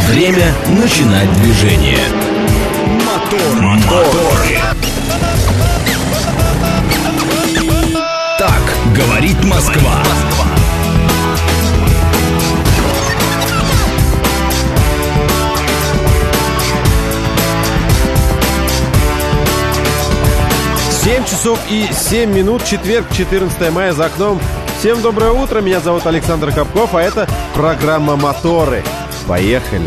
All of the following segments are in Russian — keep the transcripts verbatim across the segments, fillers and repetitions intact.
Время начинать движение. Мотор, моторы. Так говорит Москва. семь часов и семь минут, четверг, четырнадцатое мая за окном. Всем доброе утро, меня зовут Александр Капков, а это программа «Моторы». Поехали!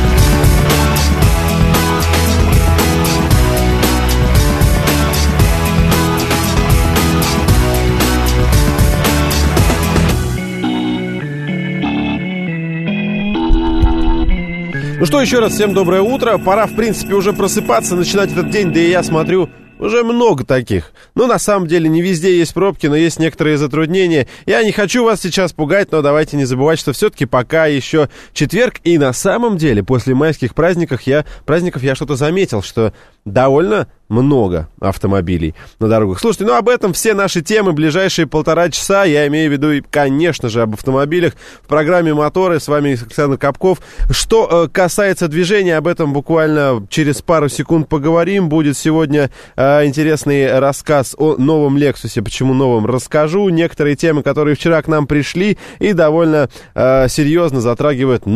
Ну что, еще раз всем доброе утро. Пора, в принципе, уже просыпаться, начинать этот день, да и я смотрю... Уже много таких. Ну, на самом деле, не везде есть пробки, но есть некоторые затруднения. Я не хочу вас сейчас пугать, но давайте не забывать, что все-таки пока еще четверг. И на самом деле, после майских праздников я, праздников я что-то заметил, что довольно много автомобилей на дорогах. Слушайте, ну об этом все наши темы ближайшие полтора часа. Я имею в виду, конечно же, об автомобилях в программе «Моторы». С вами Александр Капков. Что э, касается движения, об этом буквально через пару секунд поговорим. Будет сегодня э, интересный рассказ о новом «Лексусе». Почему новом, расскажу. Некоторые темы, которые вчера к нам пришли и довольно э, серьезно затрагивают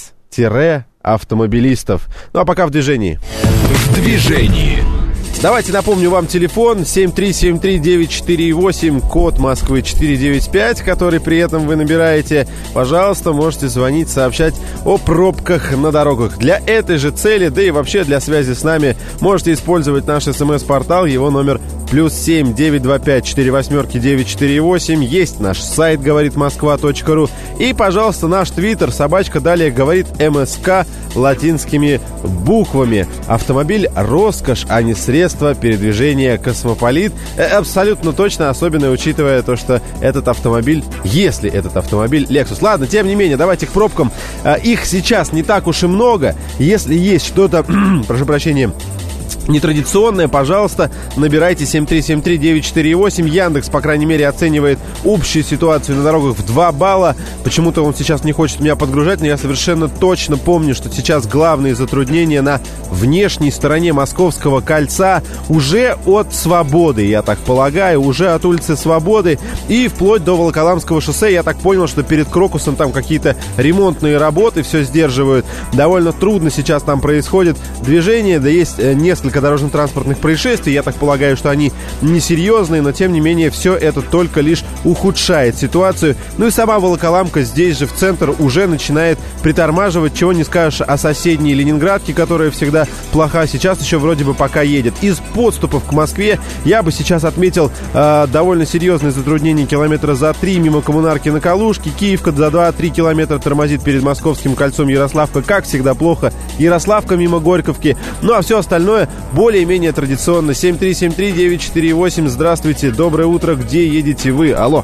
нас-автомобилистов. Ну а пока в движении. В движении. Давайте напомню вам телефон семь три семь три девять четыре восемь, код Москвы четыре девять пять, который при этом вы набираете. Пожалуйста, можете звонить, сообщать о пробках на дорогах. Для этой же цели, да и вообще для связи с нами, можете использовать наш смс-портал, его номер плюс семь девять два пять четыре восьмерки девять четыре восемь. Есть наш сайт говорит москва точка ру. И, пожалуйста, наш твиттер, собачка, далее говорит МСК латинскими буквами. Автомобиль — роскошь, а не средство передвижения «Космополит». Абсолютно точно, особенно учитывая то, что этот автомобиль, если этот автомобиль Lexus. Ладно, тем не менее, давайте к пробкам. Их сейчас не так уж и много. Если есть что-то, прошу прощения, нетрадиционное, пожалуйста, набирайте семь три семь три девять четыре восемь. Яндекс, по крайней мере, оценивает общую ситуацию на дорогах в два балла. Почему-то он сейчас не хочет меня подгружать, но я совершенно точно помню, что сейчас главные затруднения на внешней стороне Московского кольца уже от Свободы, я так полагаю, уже от улицы Свободы и вплоть до Волоколамского шоссе. Я так понял, что перед Крокусом там какие-то ремонтные работы все сдерживают. Довольно трудно сейчас там происходит движение, да есть несколько дорожно-транспортных происшествий. Я так полагаю, что они несерьезные, но тем не менее все это только лишь ухудшает ситуацию. Ну и сама Волоколамка здесь же в центр уже начинает притормаживать, чего не скажешь о соседней Ленинградке, которая всегда плоха. Сейчас еще вроде бы пока едет. Из подступов к Москве я бы сейчас отметил э, довольно серьезные затруднения километра за три мимо Коммунарки на Калужке. Киевка за два-три километра тормозит перед Московским кольцом. Ярославка, как всегда, плохо. Ярославка мимо Горьковки. Ну а все остальное более-менее традиционно. семь три семь три девять четыре восемь. Здравствуйте, доброе утро. Где едете вы? Алло.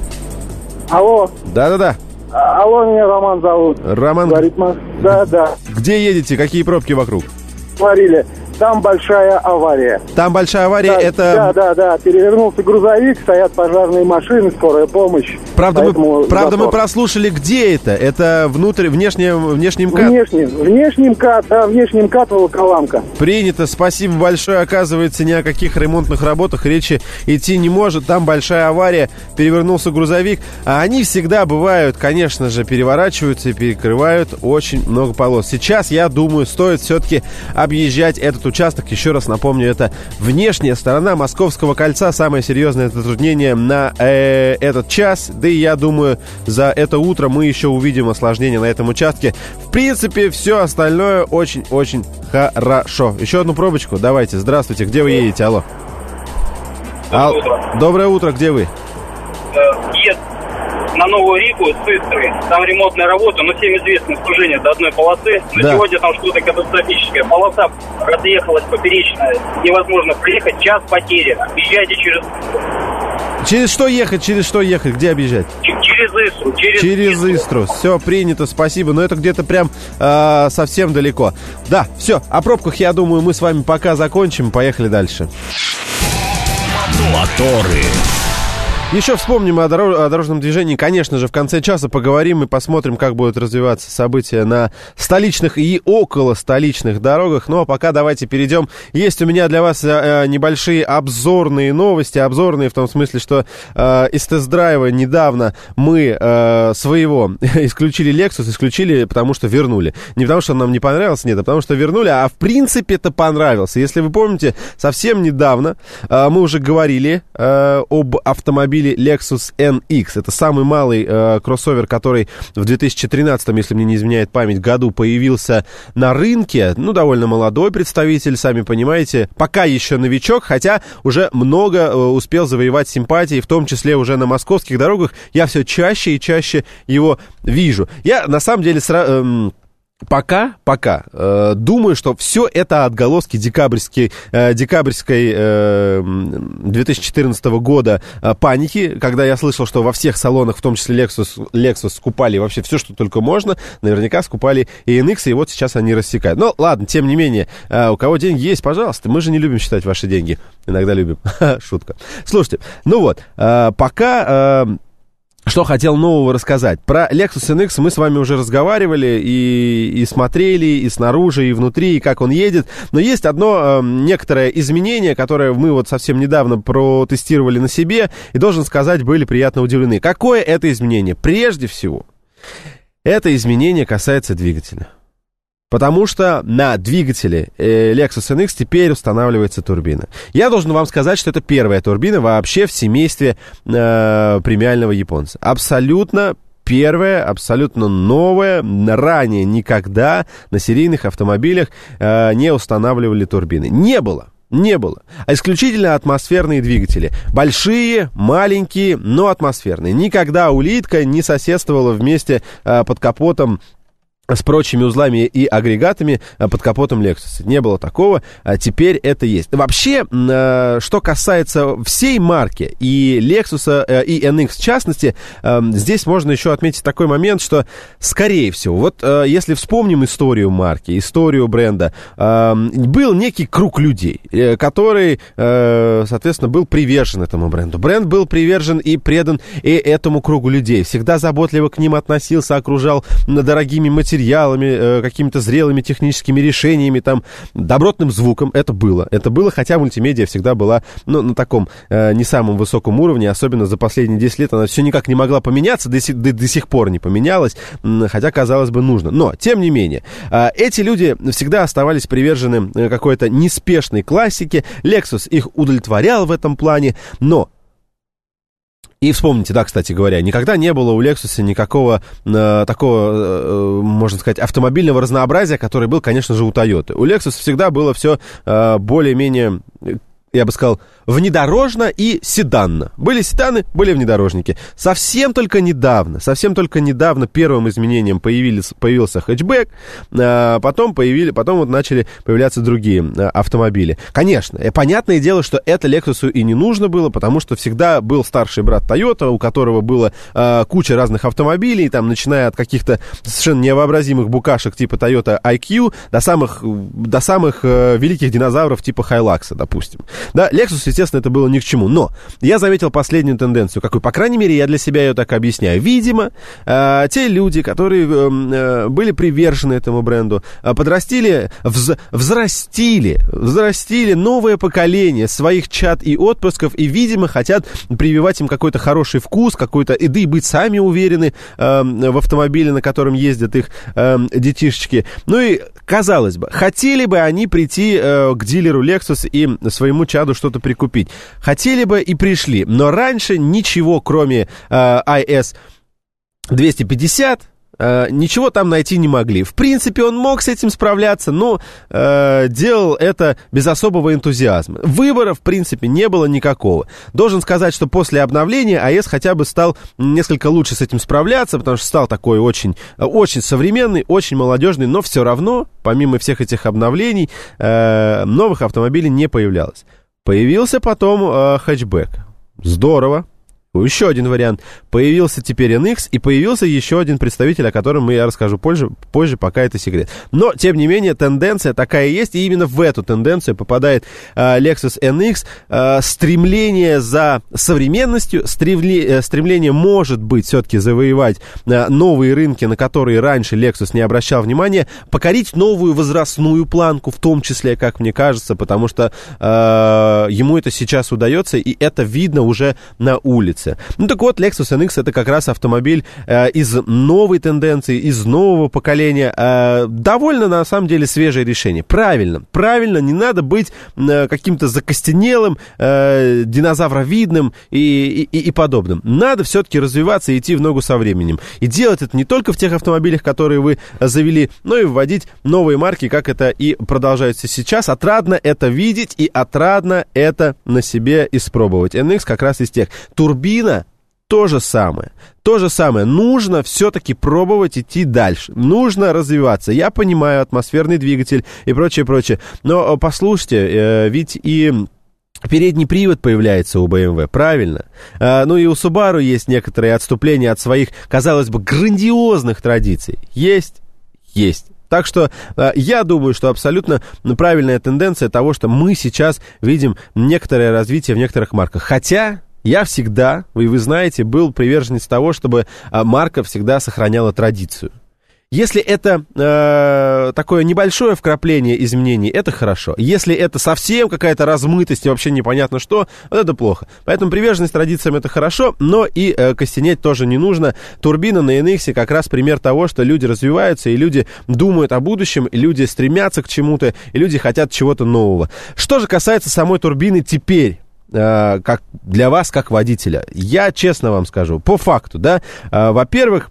Алло. Да-да-да. А, алло, меня Роман зовут. Роман. Говорит, да, да. Где едете? Какие пробки вокруг? Говорили, там большая авария. Там большая авария, да, это... Да, да, да. Перевернулся грузовик, стоят пожарные машины, скорая помощь. Правда, мы, правда мы прослушали, где это? Это внутрь, внешне, внешний МКАД? Внешний, внешний МКАД, да, внешний МКАД Волоколамка. Принято, спасибо большое. Оказывается, ни о каких ремонтных работах речи идти не может. Там большая авария, перевернулся грузовик. А они всегда бывают, конечно же, переворачиваются и перекрывают очень много полос. Сейчас, я думаю, стоит все-таки объезжать этот участок. Еще раз напомню, это внешняя сторона Московского кольца. Самое серьезное затруднение на э, этот час. Да и я думаю, за это утро мы еще увидим осложнения на этом участке. В принципе, все остальное очень-очень хорошо. Еще одну пробочку. Давайте. Здравствуйте. Где вы едете? Алло. Доброе Ал... утро. Доброе утро. Где вы? Ед на Новую Ригу с Истры. Там ремонтная работа, но всем известно сужение до одной полосы. Но да. Сегодня там что-то катастрофическое. Полоса разъехалась поперечная. Невозможно проехать. Час потери. Езжайте через... Через что ехать? Через что ехать? Где объезжать? Через Истру. Через, через Истру. Все принято, спасибо. Но это где-то прям э, совсем далеко. Да, все. О пробках, я думаю, мы с вами пока закончим. Поехали дальше. Моторы. Еще вспомним о, дорож... о дорожном движении. Конечно же, в конце часа поговорим и посмотрим, как будут развиваться события на столичных и около столичных дорогах. Ну, а пока давайте перейдем. Есть у меня для вас э, небольшие обзорные новости. Обзорные в том смысле, что э, из тест-драйва недавно мы э, своего исключили Lexus. Исключили, потому что вернули. Не потому, что он нам не понравился, нет, а потому что вернули. А в принципе это понравился. Если вы помните, совсем недавно э, мы уже говорили э, об автомобиле Lexus эн икс. Это самый малый э, кроссовер, который в две тысячи тринадцатом, если мне не изменяет память, году появился на рынке. Ну, довольно молодой представитель, сами понимаете. Пока еще новичок, хотя уже много э, успел завоевать симпатии, в том числе уже на московских дорогах. Я все чаще и чаще его вижу. Я, на самом деле, сразу... Э, Пока, пока, э, думаю, что все это отголоски декабрьской, э, декабрьской э, две тысячи четырнадцатого года э, паники, когда я слышал, что во всех салонах, в том числе Lexus, Lexus скупали вообще все, что только можно, наверняка скупали и эн икс, и вот сейчас они рассекают. Но ладно, тем не менее, э, у кого деньги есть, пожалуйста, мы же не любим считать ваши деньги, иногда любим, шутка. Слушайте, ну вот, э, пока... Э, Что хотел нового рассказать. Про Lexus эн икс мы с вами уже разговаривали и, и смотрели, и снаружи, и внутри, и как он едет. Но есть одно э, некоторое изменение, которое мы вот совсем недавно протестировали на себе, и, должен сказать, были приятно удивлены. Какое это изменение? Прежде всего, это изменение касается двигателя. Потому что на двигателе э, Lexus эн икс теперь устанавливается турбина. Я должен вам сказать, что это первая турбина вообще в семействе э, премиального японца. Абсолютно первая, абсолютно новая. Ранее никогда на серийных автомобилях э, не устанавливали турбины. Не было. Не было. А исключительно атмосферные двигатели. Большие, маленькие, но атмосферные. Никогда улитка не соседствовала вместе э, под капотом с прочими узлами и агрегатами под капотом Lexus. Не было такого, а теперь это есть. Вообще, что касается всей марки и Lexus, и эн икс в частности, здесь можно еще отметить такой момент, что, скорее всего, вот если вспомним историю марки, историю бренда, был некий круг людей, который, соответственно, был привержен этому бренду. Бренд был привержен и предан и этому кругу людей. Всегда заботливо к ним относился, окружал дорогими материалами, какими-то зрелыми техническими решениями, там, добротным звуком. Это было. Это было, хотя мультимедиа всегда была, ну, на таком э, не самом высоком уровне, особенно за последние десять лет она все никак не могла поменяться, до, до, до сих пор не поменялась, хотя, казалось бы, нужно. Но, тем не менее, э, эти люди всегда оставались привержены какой-то неспешной классике. Lexus их удовлетворял в этом плане, но и вспомните, да, кстати говоря, никогда не было у Lexus никакого э, такого, э, можно сказать, автомобильного разнообразия, который был, конечно же, у Toyota. У Lexus всегда было все э, более-менее, я бы сказал, внедорожно и седанно. Были седаны, были внедорожники. Совсем только недавно, совсем только недавно первым изменением появились, появился хэтчбэк, а потом, появили, потом вот начали появляться другие а, автомобили. Конечно, понятное дело, что это Lexus и не нужно было, потому что всегда был старший брат Toyota, у которого было а, куча разных автомобилей, там, начиная от каких-то совершенно невообразимых букашек типа Toyota ай кью до самых, до самых а, великих динозавров типа Hilux, допустим. Да, Lexus, естественно, это было ни к чему. Но я заметил последнюю тенденцию, какую, по крайней мере, я для себя ее так объясняю. Видимо, э, те люди, которые э, были привержены этому бренду, э, подрастили, вз, взрастили, взрастили новое поколение своих чад и отпрысков, и, видимо, хотят прививать им какой-то хороший вкус, какой-то, и да и быть сами уверены э, в автомобиле, на котором ездят их э, детишечки. Ну и, казалось бы, хотели бы они прийти э, к дилеру Lexus и своему чаду что-то прикупить. Хотели бы и пришли, но раньше ничего, кроме э, ай эс двести пятьдесят, э, ничего там найти не могли. В принципе, он мог с этим справляться, но э, делал это без особого энтузиазма. Выбора, в принципе, не было никакого. Должен сказать, что после обновления ай эс хотя бы стал несколько лучше с этим справляться, потому что стал такой очень, очень современный, очень молодежный, но все равно, помимо всех этих обновлений, э, новых автомобилей не появлялось. Появился потом э, хэтчбэк. Здорово. Еще один вариант. Появился теперь эн икс, и появился еще один представитель, о котором я расскажу позже, позже, пока это секрет. Но, тем не менее, тенденция такая есть, и именно в эту тенденцию попадает э, Lexus эн икс. Э, стремление за современностью, стремле, э, стремление, может быть, все-таки завоевать э, новые рынки, на которые раньше Lexus не обращал внимания, покорить новую возрастную планку, в том числе, как мне кажется, потому что э, ему это сейчас удается, и это видно уже на улице. Ну так вот, Lexus эн икс это как раз автомобиль э, из новой тенденции, из нового поколения. Э, довольно, на самом деле, свежее решение. Правильно, правильно, не надо быть э, каким-то закостенелым, э, динозавровидным и, и, и подобным. Надо все-таки развиваться и идти в ногу со временем. И делать это не только в тех автомобилях, которые вы завели, но и вводить новые марки, как это и продолжается сейчас. Отрадно это видеть и отрадно это на себе испробовать. эн икс как раз из тех. Турбина то же самое. То же самое. Нужно все-таки пробовать идти дальше. Нужно развиваться. Я понимаю, атмосферный двигатель и прочее, прочее. Но послушайте, э, ведь и передний привод появляется у бэ эм вэ, правильно? А, ну и у Subaru есть некоторые отступления от своих, казалось бы, грандиозных традиций. Есть, есть. Так что э, я думаю, что абсолютно правильная тенденция того, что мы сейчас видим некоторое развитие в некоторых марках. Хотя я всегда, вы, вы знаете, был приверженец того, чтобы э, марка всегда сохраняла традицию. Если это э, такое небольшое вкрапление изменений, это хорошо. Если это совсем какая-то размытость и вообще непонятно что, вот это плохо. Поэтому приверженность традициям это хорошо, но и э, костенеть тоже не нужно. Турбина на эн икс как раз пример того, что люди развиваются, и люди думают о будущем, и люди стремятся к чему-то, и люди хотят чего-то нового. Что же касается самой турбины теперь, э, как для вас, как водителя, я честно вам скажу, по факту, да, э, во-первых,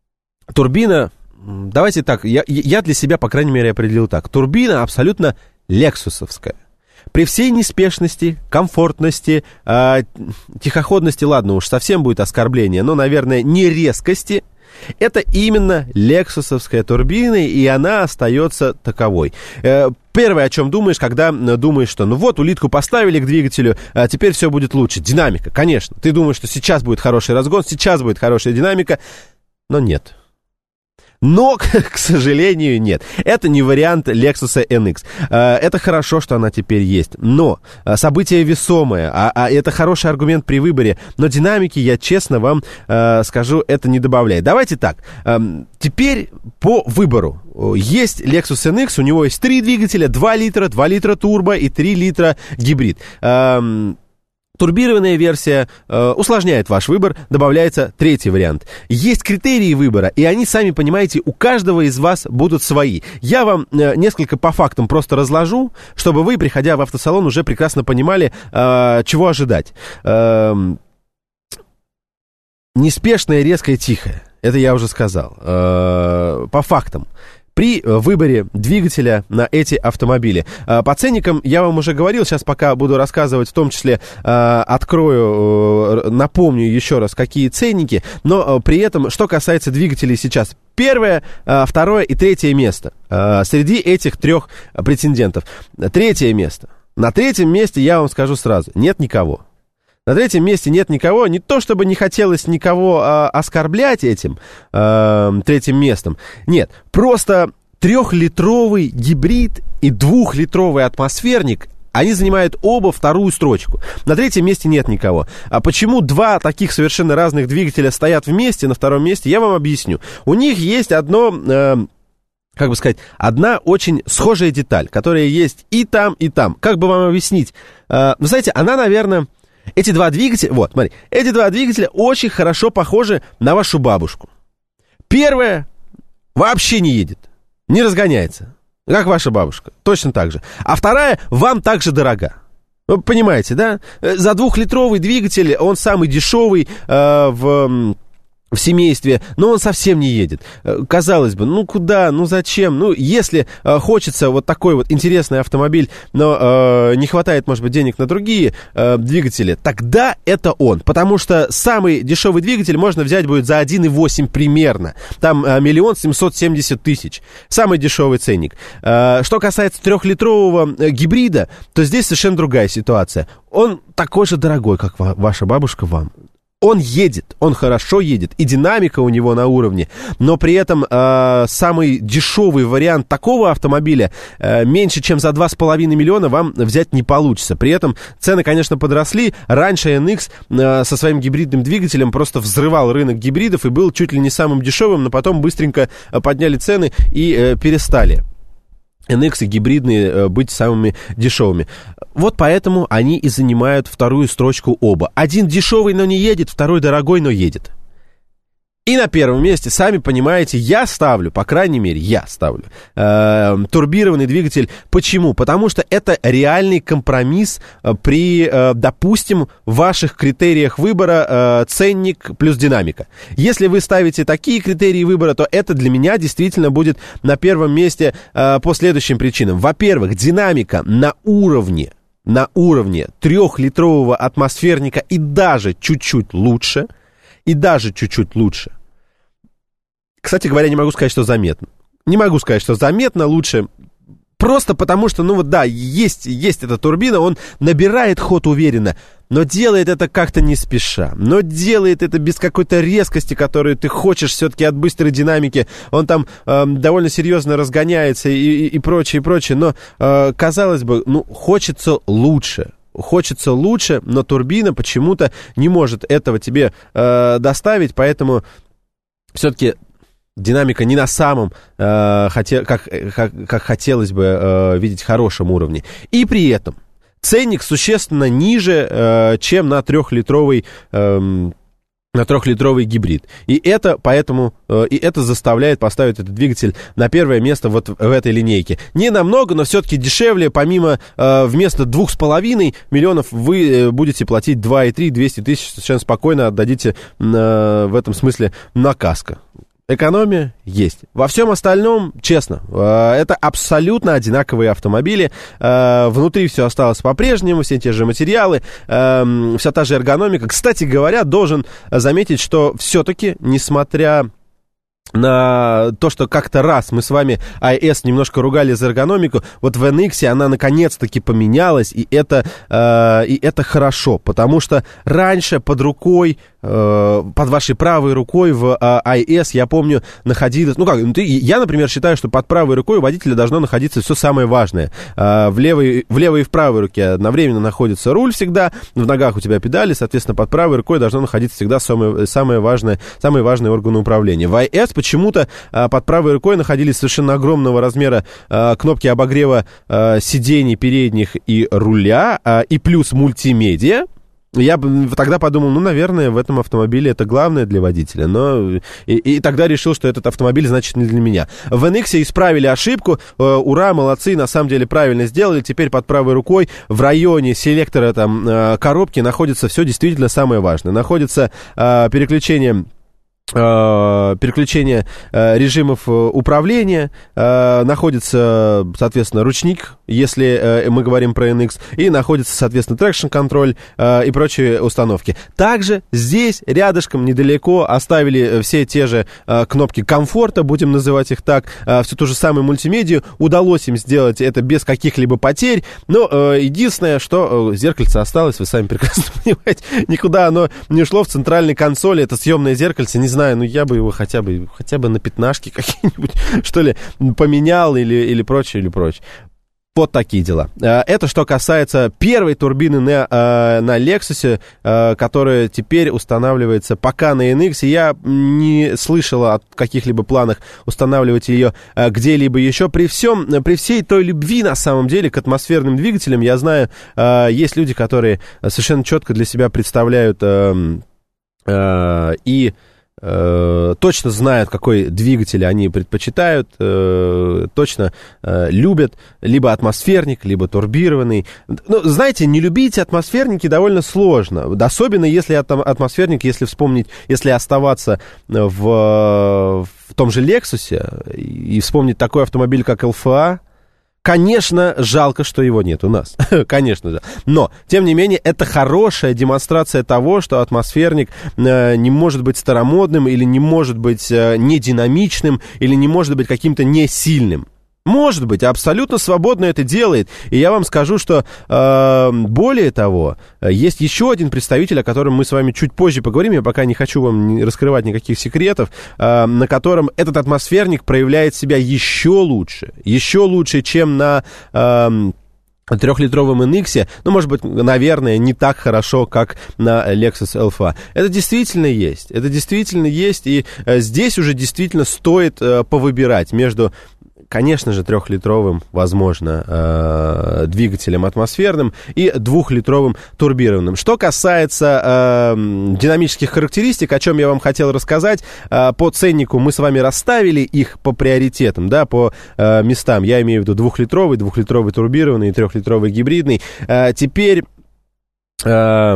турбина... Давайте так, я, я для себя, по крайней мере, определил так. Турбина абсолютно лексусовская. При всей неспешности, комфортности, э, тихоходности, ладно, уж совсем будет оскорбление, но, наверное, не резкости. Это именно лексусовская турбина, и она остается таковой. Э, Первое, о чем думаешь, когда думаешь, что ну вот, улитку поставили к двигателю, а теперь все будет лучше. Динамика, конечно. Ты думаешь, что сейчас будет хороший разгон, сейчас будет хорошая динамика, но нет. Но, к сожалению, нет. Это не вариант Lexus эн икс. Это хорошо, что она теперь есть. Но событие весомое, а, а это хороший аргумент при выборе. Но динамики, я честно вам э, скажу, это не добавляет. Давайте так. Э, теперь по выбору. Есть Lexus эн икс, у него есть три двигателя, два литра, два литра турбо и три литра гибрид. Э, Турбированная версия э, усложняет ваш выбор, добавляется третий вариант. Есть критерии выбора, и они, сами понимаете, у каждого из вас будут свои. Я вам э, несколько по фактам просто разложу, чтобы вы, приходя в автосалон, уже прекрасно понимали, э, чего ожидать. Э, неспешное, резкое, тихое. Это я уже сказал. Э, по фактам. При выборе двигателя на эти автомобили. По ценникам я вам уже говорил, сейчас пока буду рассказывать, в том числе открою, напомню еще раз, какие ценники, но при этом, что касается двигателей сейчас, первое, второе и третье место среди этих трех претендентов. Третье место. На третьем месте, я вам скажу сразу, нет никого. На третьем месте нет никого, не то чтобы не хотелось никого а, оскорблять этим а, третьим местом, нет, просто трехлитровый гибрид и двухлитровый атмосферник, они занимают оба вторую строчку. На третьем месте нет никого. А почему два таких совершенно разных двигателя стоят вместе на втором месте, я вам объясню. У них есть одно... А, как бы сказать, одна очень схожая деталь, которая есть и там, и там. Как бы вам объяснить? А, вы знаете, она, наверное... Эти два двигателя, вот, смотри, эти два двигателя очень хорошо похожи на вашу бабушку. Первая вообще не едет, не разгоняется, как ваша бабушка, точно так же. А вторая вам также дорога. Вы понимаете, да? За двухлитровый двигатель, он самый дешевый э, в... в семействе, но он совсем не едет. Казалось бы, ну куда, ну зачем? Ну, если э, хочется вот такой вот интересный автомобиль, но э, не хватает, может быть, денег на другие э, двигатели, тогда это он. Потому что самый дешевый двигатель можно взять будет за один и восемь примерно. Там миллион семьсот семьдесят тысяч. Самый дешевый ценник. Э, что касается трехлитрового э, гибрида, то здесь совершенно другая ситуация. Он такой же дорогой, как ва- ваша бабушка вам. Он едет, он хорошо едет, и динамика у него на уровне, но при этом э, самый дешевый вариант такого автомобиля э, меньше, чем за два с половиной миллиона вам взять не получится. При этом цены, конечно, подросли. Раньше эн икс э, со своим гибридным двигателем просто взрывал рынок гибридов и был чуть ли не самым дешевым, но потом быстренько подняли цены и э, перестали эн икс и гибридные э, быть самыми дешевыми. Вот поэтому они и занимают вторую строчку оба. Один дешевый, но не едет, второй дорогой, но едет. И на первом месте, сами понимаете, я ставлю, по крайней мере, я ставлю э, турбированный двигатель. Почему? Потому что это реальный компромисс э, при, э, допустим, ваших критериях выбора э, ценник плюс динамика. Если вы ставите такие критерии выбора, то это для меня действительно будет на первом месте э, по следующим причинам. Во-первых, динамика на уровне, на уровне трехлитрового атмосферника и даже чуть-чуть лучше. И даже чуть-чуть лучше. Кстати говоря, не могу сказать, что заметно. Не могу сказать, что заметно лучше. Просто потому что, ну вот да, есть, есть эта турбина, он набирает ход уверенно, но делает это как-то не спеша. Но делает это без какой-то резкости, которую ты хочешь все-таки от быстрой динамики. Он там э, довольно серьезно разгоняется и, и, и прочее, и прочее. Но, э, казалось бы, ну, хочется лучше. Хочется лучше, но турбина почему-то не может этого тебе э, доставить, поэтому все-таки динамика не на самом, э, хоте, как, как, как хотелось бы э, видеть, хорошем уровне. И при этом ценник существенно ниже, э, чем на трехлитровый э, на трехлитровый гибрид. И это поэтому, э, и это заставляет поставить этот двигатель на первое место вот в, в этой линейке. Не намного, но все-таки дешевле. Помимо, э, вместо двух с половиной миллионов вы э, будете платить два и три, двести тысяч, совершенно спокойно отдадите э, в этом смысле на каско. Экономия есть. Во всем остальном, честно, это абсолютно одинаковые автомобили. Внутри все осталось по-прежнему, все те же материалы, вся та же эргономика. Кстати говоря, должен заметить, что все-таки, несмотря на то, что как-то раз мы с вами ай эс немножко ругали за эргономику, вот в эн икс она наконец-таки поменялась, и это, э, и это хорошо, потому что раньше под рукой, э, под вашей правой рукой в э, ай эс, я помню, находилось, ну как, ты, я, например, считаю, что под правой рукой у водителя должно находиться все самое важное. Э, в, левой, в левой и в правой руке одновременно находится руль всегда, в ногах у тебя педали, соответственно, под правой рукой должно находиться всегда самое, самое важное, самые важные органы управления. В ай эс почему-то а, под правой рукой находились совершенно огромного размера а, кнопки обогрева а, сидений передних и руля, а, и плюс мультимедиа. Я тогда подумал, ну, наверное, в этом автомобиле это главное для водителя, но и, и тогда решил, что этот автомобиль, значит, не для меня. В эн икс исправили ошибку, э, ура, молодцы, на самом деле правильно сделали, теперь под правой рукой в районе селектора там, э, коробки находится все действительно самое важное. Находится э, переключение... переключение режимов управления, находится, соответственно, ручник, если мы говорим про эн икс, и находится, соответственно, трекшн-контроль и прочие установки. Также здесь, рядышком, недалеко, оставили все те же кнопки комфорта, будем называть их так, всю ту же самую мультимедию. Удалось им сделать это без каких-либо потерь, но единственное, что зеркальце осталось, вы сами прекрасно понимаете, никуда оно не ушло в центральной консоли, это съемное зеркальце, не знаю, ну я бы его хотя бы, хотя бы на пятнашки какие-нибудь, что ли, поменял или, или прочее, или прочее. Вот такие дела. Это что касается первой турбины на, на Lexus, которая теперь устанавливается пока на эн икс. Я не слышал о каких-либо планах устанавливать ее где-либо еще. При всем, при всей той любви, на самом деле, к атмосферным двигателям, я знаю, есть люди, которые совершенно четко для себя представляют и Э, точно знают, какой двигатель они предпочитают, э, точно э, любят либо атмосферник, либо турбированный. Ну, знаете, не любить атмосферники довольно сложно, особенно если атмосферник, если вспомнить, если оставаться в, в том же Lexus и вспомнить такой автомобиль, как эл эф а. Конечно, жалко, что его нет у нас. Конечно же. Но, тем не менее, это хорошая демонстрация того, что атмосферник э, не может быть старомодным, или не может быть э, нединамичным, или не может быть каким-то несильным. Может быть, абсолютно свободно это делает. И я вам скажу, что э, более того, есть еще один представитель, о котором мы с вами чуть позже поговорим. Я пока не хочу вам раскрывать никаких секретов, э, на котором этот атмосферник проявляет себя еще лучше. Еще лучше, чем на... Э, трехлитровом эн икс, ну, может быть, наверное, не так хорошо, как на Lexus эл эф эй. Это действительно есть. Это действительно есть. И э, здесь уже действительно стоит э, повыбирать между... Конечно же, трехлитровым, возможно, э, двигателем атмосферным и двухлитровым турбированным. Что касается э, динамических характеристик, о чем я вам хотел рассказать, э, по ценнику мы с вами расставили их по приоритетам, да, по э, местам. Я имею в виду двухлитровый, двухлитровый турбированный и трехлитровый гибридный. Э, теперь... Э,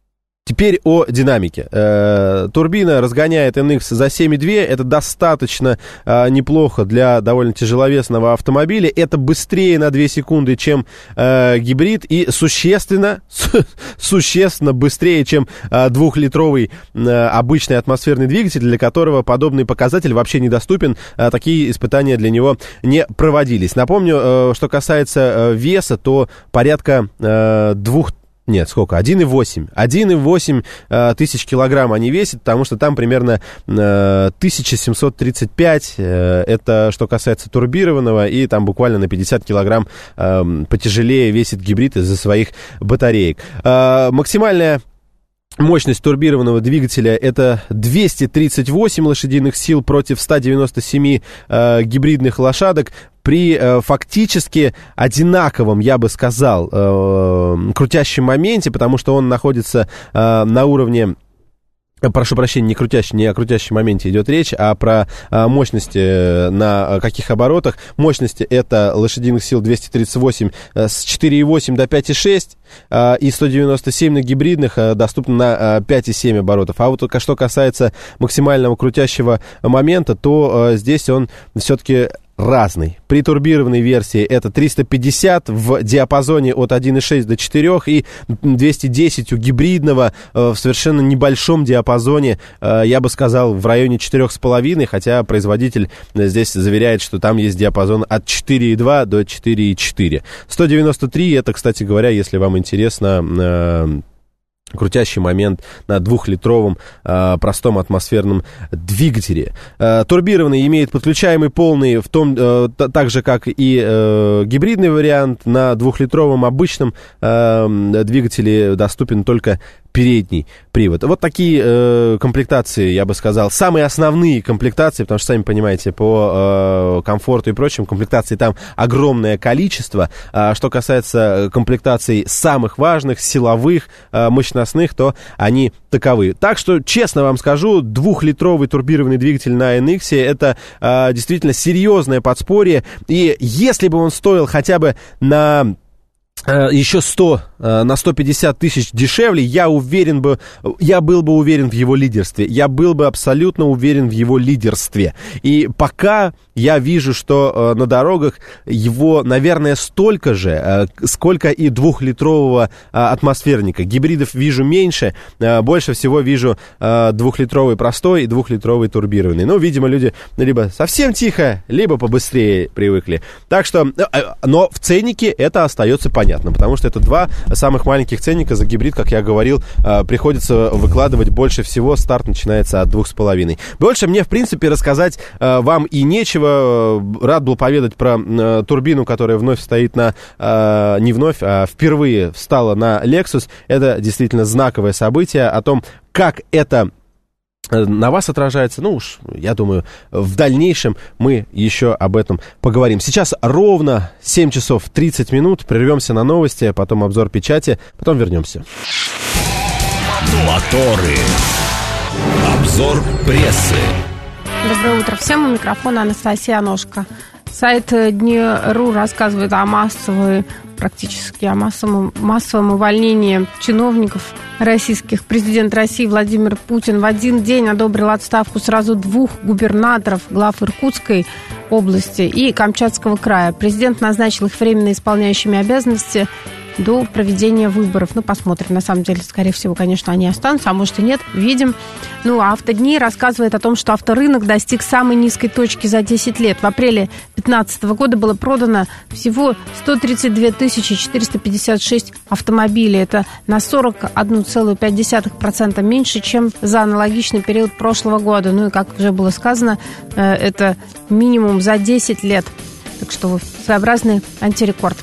Теперь о динамике. Э, турбина разгоняет эн икс за семь и две. Это достаточно э, неплохо для довольно тяжеловесного автомобиля. Это быстрее на две секунды, чем э, гибрид. И существенно, су- существенно быстрее, чем э, двухлитровый э, обычный атмосферный двигатель, для которого подобный показатель вообще недоступен. Э, такие испытания для него не проводились. Напомню, э, что касается э, веса, то порядка э, двух Нет, сколько? один и восемь. один и восемь э, тысяч килограмм они весят, потому что там примерно э, тысяча семьсот тридцать пять. Э, это что касается турбированного, и там буквально на пятьдесят килограмм э, потяжелее весит гибрид из-за своих батареек. Э, максимальная мощность турбированного двигателя — это двести тридцать восемь лошадиных сил против ста девяноста семи э, гибридных лошадок. При э, фактически одинаковом, я бы сказал, э, крутящем моменте, потому что он находится э, на уровне... Прошу прощения, не крутящий, не о крутящем моменте идет речь, а про а, мощности на каких оборотах. Мощности — это лошадиных сил двести тридцать восемь а, с четыре и восемь до пять и шесть, а, и сто девяносто семь на гибридных а, доступно на а, пять и семь оборотов. А вот что касается максимального крутящего момента, то а, здесь он все-таки разный. При турбированной версии это триста пятьдесят в диапазоне от один и шесть до четыре и двести десять у гибридного в совершенно небольшом диапазоне, я бы сказал, в районе четыре с половиной, хотя производитель здесь заверяет, что там есть диапазон от четыре и два до четыре и четыре. сто девяносто три, это, кстати говоря, если вам интересно, крутящий момент на двухлитровом э, простом атмосферном двигателе. Э, турбированный имеет подключаемый полный, в том, э, т- так же, как и э, гибридный вариант. На двухлитровом обычном э, двигателе доступен только передний привод. Вот такие э, комплектации, я бы сказал, самые основные комплектации, потому что, сами понимаете, по э, комфорту и прочим, комплектаций там огромное количество. А что касается комплектаций самых важных, силовых, э, мощностных, то они таковы. Так что, честно вам скажу, двухлитровый турбированный двигатель на эн икс — это э, действительно серьезное подспорье. И если бы он стоил хотя бы на... еще сто, на сто пятьдесят тысяч дешевле, я уверен бы, я был бы уверен в его лидерстве. Я был бы абсолютно уверен в его лидерстве. И пока я вижу, что на дорогах его, наверное, столько же, сколько и двухлитрового атмосферника. Гибридов вижу меньше, больше всего вижу двухлитровый простой и двухлитровый турбированный. Ну, видимо, люди либо совсем тихо, либо побыстрее привыкли. Так что, но в ценнике это остается понятно, потому что это два самых маленьких ценника за гибрид, как я говорил, приходится выкладывать больше всего. Старт начинается от двух с половиной. Больше мне, в принципе, рассказать вам и нечего. Рад был поведать про турбину, которая вновь стоит на... Не вновь, а впервые встала на Lexus. Это действительно знаковое событие. О том, как это на вас отражается, ну уж, я думаю, в дальнейшем мы еще об этом поговорим. Сейчас ровно семь часов тридцать минут, прервемся на новости, потом обзор печати, потом вернемся. Моторы. Обзор прессы. Доброе утро всем, у микрофона Анастасия Аношко. Сайт Дни.ру рассказывает о массовой, практически о массовом, массовом увольнении чиновников российских. Президент России Владимир Путин в один день одобрил отставку сразу двух губернаторов, глав Иркутской области и Камчатского края. Президент назначил их временно исполняющими обязанности до проведения выборов. Ну, посмотрим. На самом деле, скорее всего, конечно, они останутся, а может и нет. Видим. Ну, а Автодни рассказывает о том, что авторынок достиг самой низкой точки за десять лет. В апреле две тысячи пятнадцатого года было продано всего сто тридцать две тысячи четыреста пятьдесят шесть автомобилей. Это на сорок одна целая пять десятых процента меньше, чем за аналогичный период прошлого года. Ну и, как уже было сказано, это минимум за десять лет. Так что своеобразный антирекорд.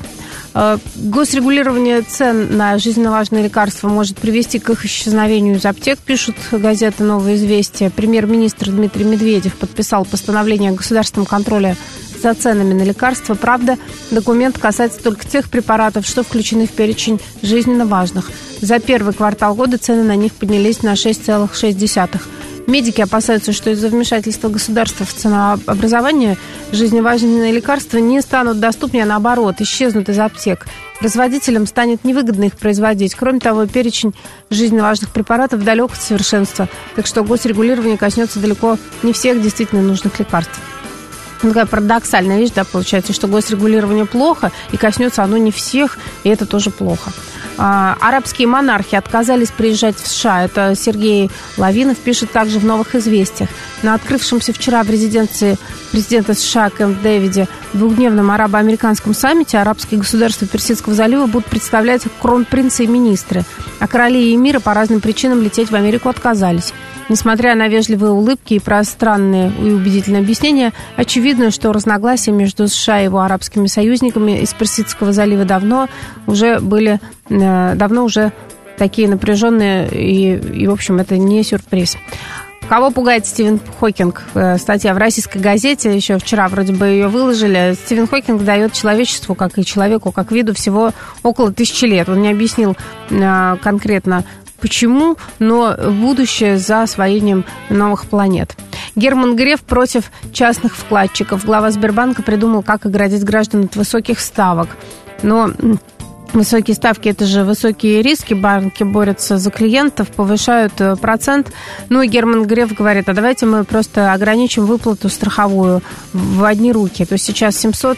Госрегулирование цен на жизненно важные лекарства может привести к их исчезновению из аптек, пишут газеты «Новое известие». Премьер-министр Дмитрий Медведев подписал постановление о государственном контроле за ценами на лекарства. Правда, документ касается только тех препаратов, что включены в перечень жизненно важных. За первый квартал года цены на них поднялись на шесть целых шесть десятых процента. Медики опасаются, что из-за вмешательства государства в ценообразование жизненно важные лекарства не станут доступнее, а наоборот, исчезнут из аптек. Производителям станет невыгодно их производить. Кроме того, перечень жизненно важных препаратов далек от совершенства, так что госрегулирование коснется далеко не всех действительно нужных лекарств. Такая парадоксальная вещь, да, получается, что госрегулирование плохо, и коснется оно не всех, и это тоже плохо. А, арабские монархи отказались приезжать в США. Это Сергей Лавинов пишет также в «Новых известиях». На открывшемся вчера в резиденции президента США Кэмп-Дэвиде двухдневном арабо-американском саммите арабские государства Персидского залива будут представлять кронпринцы и министры. А короли и эмиры по разным причинам лететь в Америку отказались. Несмотря на вежливые улыбки и пространные и убедительные объяснения, очевидно, что разногласия между США и его арабскими союзниками из Персидского залива давно уже были, давно уже такие напряженные, и, и в общем, это не сюрприз. Кого пугает Стивен Хокинг? Статья в российской газете, еще вчера вроде бы ее выложили. Стивен Хокинг дает человечеству, как и человеку, как виду, всего около тысячи лет. Он не объяснил конкретно, почему, но будущее за освоением новых планет. Герман Греф против частных вкладчиков. Глава Сбербанка придумал, как оградить граждан от высоких ставок. Но высокие ставки – это же высокие риски. Банки борются за клиентов, повышают процент. Ну и Герман Греф говорит, а давайте мы просто ограничим выплату страховую в одни руки. То есть сейчас семьсот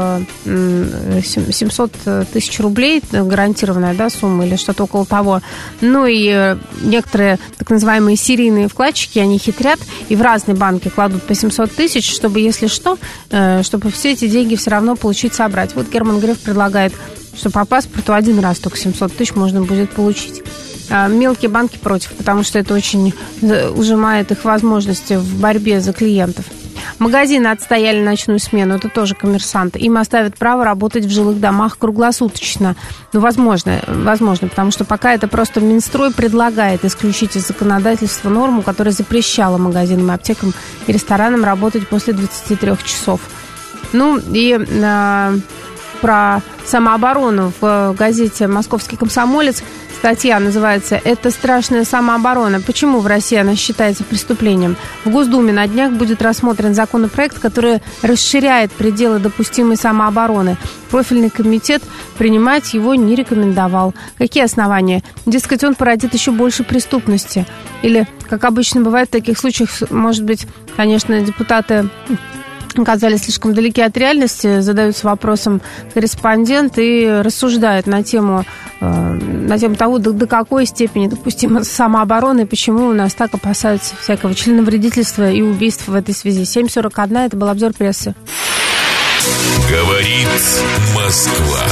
тысяч рублей гарантированная, да, сумма или что-то около того. Ну и некоторые так называемые серийные вкладчики, они хитрят и в разные банки кладут по семьсот тысяч, чтобы, если что, чтобы все эти деньги все равно получить, собрать. Вот Герман Греф предлагает, что по паспорту один раз только семьсот тысяч можно будет получить. А мелкие банки против, потому что это очень ужимает их возможности в борьбе за клиентов. Магазины отстояли ночную смену, это тоже «Коммерсант». Им оставят право работать в жилых домах круглосуточно. Ну, возможно, возможно, потому что пока это просто Минстрой предлагает исключить из законодательства норму, которая запрещала магазинам, аптекам и ресторанам работать после двадцати трёх часов. Ну, и... А, про самооборону в газете «Московский комсомолец». Статья называется «Это страшная самооборона. Почему в России она считается преступлением?». В Госдуме на днях будет рассмотрен законопроект, который расширяет пределы допустимой самообороны. Профильный комитет принимать его не рекомендовал. Какие основания? Дескать, он породит еще больше преступности. Или, как обычно бывает в таких случаях, может быть, конечно, депутаты оказались слишком далеки от реальности, задаются вопросом корреспондент и рассуждают на тему, э, на тему того, до, до какой степени допустима самооборона и почему у нас так опасаются всякого членовредительства и убийств в этой связи. семь сорок один, это был обзор прессы. Говорит Москва.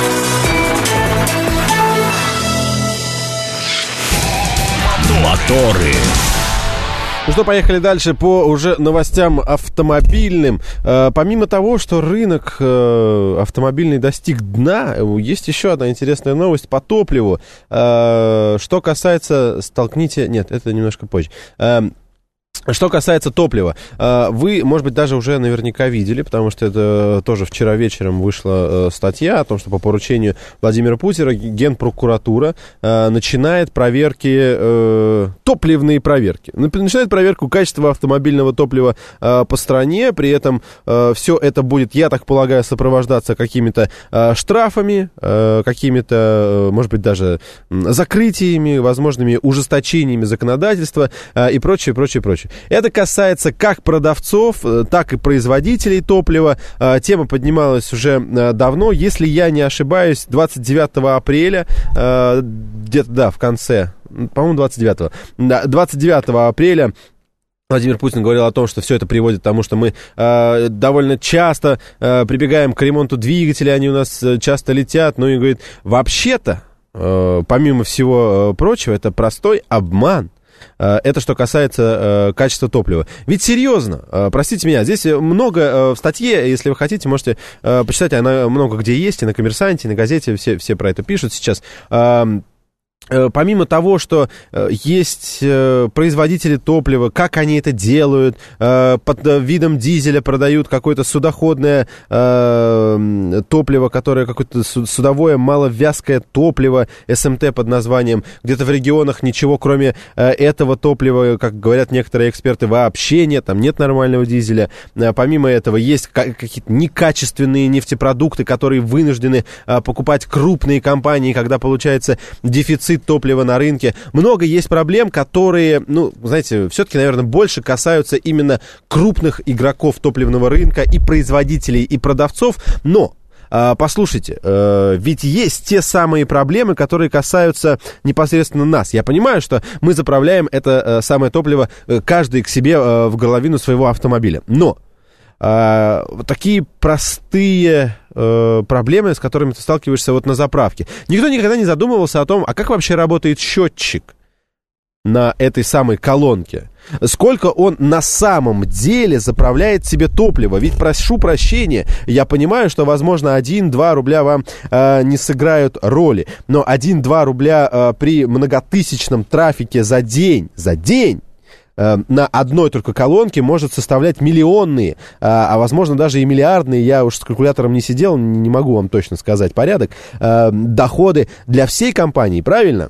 Моторы. Ну что, поехали дальше по уже новостям автомобильным. Э, помимо того, что рынок э, автомобильный достиг дна, есть еще одна интересная новость по топливу. Э, что касается... Столкните... Нет, это немножко позже. Э, Что касается топлива, вы, может быть, даже уже наверняка видели, потому что это тоже вчера вечером вышла статья о том, что по поручению Владимира Путина Генпрокуратура начинает проверки, топливные проверки. Начинает проверку качества автомобильного топлива по стране, при этом все это будет, я так полагаю, сопровождаться какими-то штрафами, какими-то, может быть, даже закрытиями, возможными ужесточениями законодательства и прочее, прочее, прочее. Это касается как продавцов, так и производителей топлива. Тема поднималась уже давно. Если я не ошибаюсь, двадцать девятого апреля, где-то, да, в конце, по-моему, двадцать девятого, двадцать девятого апреля Владимир Путин говорил о том, что все это приводит к тому, что мы э, довольно часто э, прибегаем к ремонту двигателей, они у нас часто летят. Ну и говорит, вообще-то, э, помимо всего э, прочего, это простой обман. Э, это что касается э, качества топлива. Ведь серьезно, э, простите меня, здесь много э, в статье, если вы хотите, можете э, почитать, она много где есть, и на «Коммерсанте», и на «Газете», все, все про это пишут сейчас. Э, Помимо того, что э, есть э, производители топлива, как они это делают, э, под видом дизеля продают какое-то судоходное э, топливо, которое какое-то судовое маловязкое топливо, эс эм тэ под названием. Где-то в регионах ничего, кроме э, этого топлива, как говорят некоторые эксперты, вообще нет, там нет нормального дизеля. Э, помимо этого есть какие-то некачественные нефтепродукты, которые вынуждены э, покупать крупные компании, когда получается дефицит топлива на рынке. Много есть проблем, которые, ну, знаете, все-таки, наверное, больше касаются именно крупных игроков топливного рынка и производителей, и продавцов, но послушайте, ведь есть те самые проблемы, которые касаются непосредственно нас. Я понимаю, что мы заправляем это самое топливо каждый к себе в горловину своего автомобиля, но такие простые э, проблемы, с которыми ты сталкиваешься вот на заправке. Никто никогда не задумывался о том, а как вообще работает счетчик на этой самой колонке. Сколько он на самом деле заправляет себе топливо. Ведь, прошу прощения, я понимаю, что, возможно, один-два рубля вам э, не сыграют роли. Но один-два рубля э, при многотысячном трафике за день, за день, на одной только колонке может составлять миллионные, а, а возможно даже и миллиардные, я уж с калькулятором не сидел, не могу вам точно сказать порядок, а, доходы для всей компании, правильно?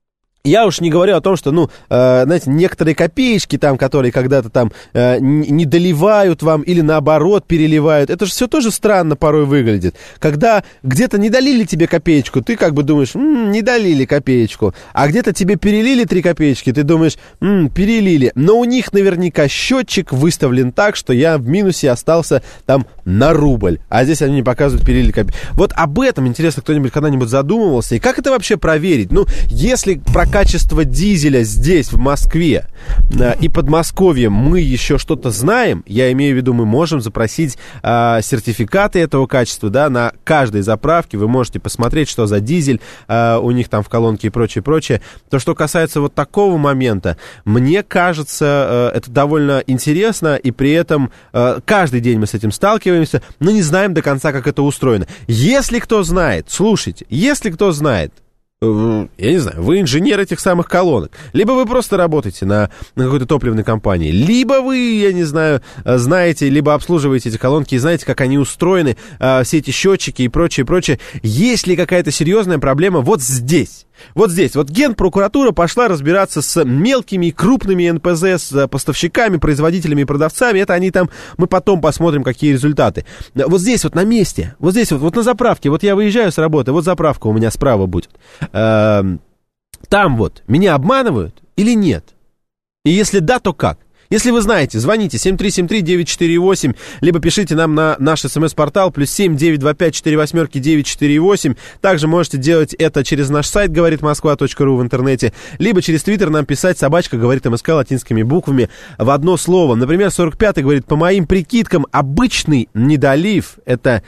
Я уж не говорю о том, что, ну, э, знаете, некоторые копеечки там, которые когда-то там э, не доливают вам или наоборот переливают, это же все тоже странно порой выглядит. Когда где-то не долили тебе копеечку, ты как бы думаешь, м-м, не долили копеечку, а где-то тебе перелили три копеечки, ты думаешь, м-м, перелили. Но у них наверняка счетчик выставлен так, что я в минусе остался там на рубль, а здесь они мне показывают перелили копеечки. Вот об этом, интересно, кто-нибудь когда-нибудь задумывался, и как это вообще проверить? Ну, если про качество дизеля здесь, в Москве э, и Подмосковье мы еще что-то знаем, я имею в виду, мы можем запросить э, сертификаты этого качества, да, на каждой заправке, вы можете посмотреть, что за дизель э, у них там в колонке и прочее, прочее. То, что касается вот такого момента, мне кажется, э, это довольно интересно, и при этом э, каждый день мы с этим сталкиваемся, но не знаем до конца, как это устроено. Если кто знает, слушайте, если кто знает, я не знаю, вы инженер этих самых колонок, либо вы просто работаете на, на какой-то топливной компании, либо вы, я не знаю, знаете, либо обслуживаете эти колонки и знаете, как они устроены, все эти счетчики и прочее, прочее. Есть ли какая-то серьезная проблема вот здесь? Вот здесь, вот Генпрокуратура пошла разбираться с мелкими и крупными эн пэ зэ, с поставщиками, производителями и продавцами. Это они там, мы потом посмотрим, какие результаты. Вот здесь вот на месте, вот здесь вот, вот на заправке, вот я выезжаю с работы, вот заправка у меня справа будет. Там вот, меня обманывают или нет? И если да, то как? Если вы знаете, звоните семь три семь три девять четыре восемь, либо пишите нам на наш смс-портал плюс семь девять два пять четыре восемь девять четыре восемь. Также можете делать это через наш сайт говорит москва точка ру в интернете, либо через твиттер нам писать собачка говорит МСК латинскими буквами в одно слово. Например, сорок пятый говорит, по моим прикидкам, обычный недолив это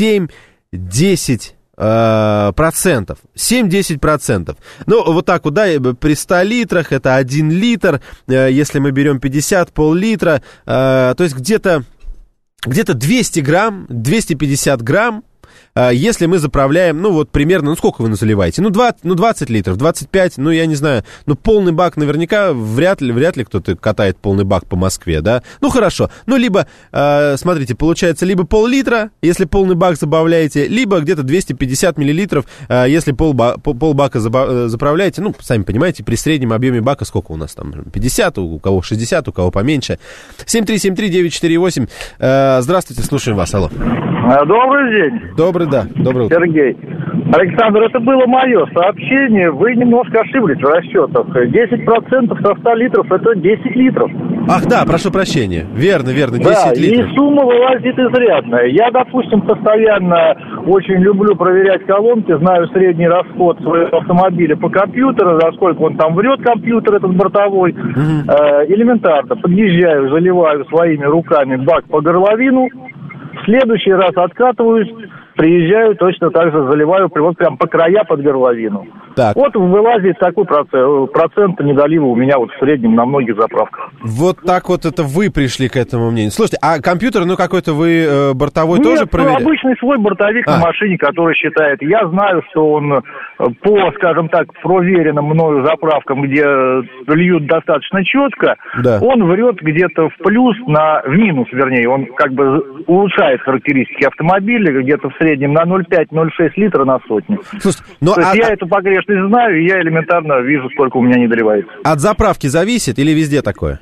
семь-десять процентов. семь-десять процентов. Ну, вот так вот, да, при ста литрах это один литр, если мы берем пятьдесят, пол-литра, то есть где-то, где-то двести грамм, двести пятьдесят грамм, если мы заправляем, ну, вот примерно, ну, сколько вы заливаете? Ну, двадцать, ну, двадцать литров, двадцать пять, ну, я не знаю, ну, полный бак наверняка, вряд ли, вряд ли кто-то катает полный бак по Москве, да? Ну, хорошо, ну, либо, э, смотрите, получается, либо пол-литра, если полный бак забавляете, либо где-то двести пятьдесят миллилитров, э, если полба, полбака заправляете, ну, сами понимаете, при среднем объеме бака сколько у нас там? пятьдесят, у кого шестьдесят, у кого поменьше. семь три семь три девять четыре восемь, э, здравствуйте, слушаем вас, алло. Добрый день. Добрый, да, добрый. Сергей. Александр, это было мое сообщение. Вы немножко ошиблись в расчетах. десять процентов со ста литров – это десять литров. Ах, да, прошу прощения. Верно, верно, десять да, литров. И сумма вылазит изрядная. Я, допустим, постоянно очень люблю проверять колонки, знаю средний расход своего автомобиля по компьютеру, за сколько он там врет, компьютер этот бортовой. Угу. Э, элементарно. Подъезжаю, заливаю своими руками бак по горловину. В следующий раз откатываюсь, приезжаю, точно так же заливаю вот прям по края под горловину. Так. Вот вылазит такой процент, процент недолива у меня вот в среднем на многих заправках. Вот так вот это вы пришли к этому мнению. Слушайте, а компьютер, ну какой-то вы э, бортовой Нет, тоже проверяли? Нет, обычный свой бортовик а. на машине, который считает. Я знаю, что он по, скажем так, проверенным мною заправкам, где льют достаточно четко, да. он врет где-то в плюс, на, в минус, вернее, он как бы улучшает характеристики автомобиля, где-то в среднем на ноль целых пять - ноль целых шесть литра на сотню. Слушайте, но То есть а... я эту погрешность знаю, и я элементарно вижу, сколько у меня не доливается. От заправки зависит или везде такое?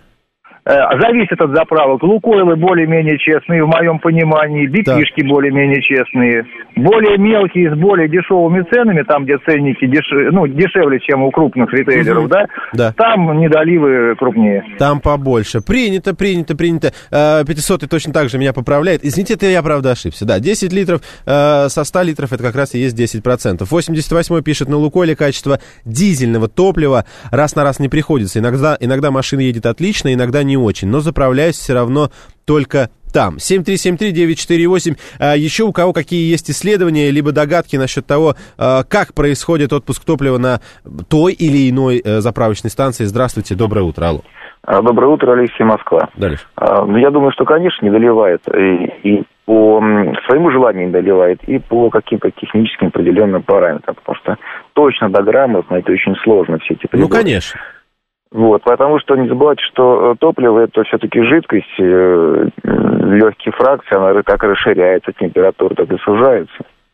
Зависит от заправок. Лукойлы более-менее честные, в моем понимании. Бипишки да. более-менее честные. Более мелкие, с более дешевыми ценами, там, где ценники деш... ну, дешевле, чем у крупных ритейлеров, угу. да? да? Там недоливы крупнее. Там побольше. Принято, принято, принято. пятисотый точно так же меня поправляет. Извините, это я, правда, ошибся. Да, десять литров со ста литров, это как раз и есть десять процентов. восемьдесят восьмой пишет, на Лукойле качество дизельного топлива раз на раз не приходится. Иногда, иногда машина едет отлично, иногда не очень, но заправляюсь все равно только там. семь три семь три девять четыре восемь. А еще у кого какие есть исследования, либо догадки насчет того, как происходит отпуск топлива на той или иной заправочной станции. Здравствуйте, доброе утро, алло. Доброе утро, Алексей, Москва. Дальше. Я думаю, что, конечно, не доливает, и, и по своему желанию не доливает, и по каким-то техническим определенным параметрам, потому что точно до грамма, знаете, очень сложно все эти приборы. Ну, конечно. Вот, потому что не забывайте, что топливо это все-таки жидкость, э, легкие фракции, она как расширяется, температура так и сужается.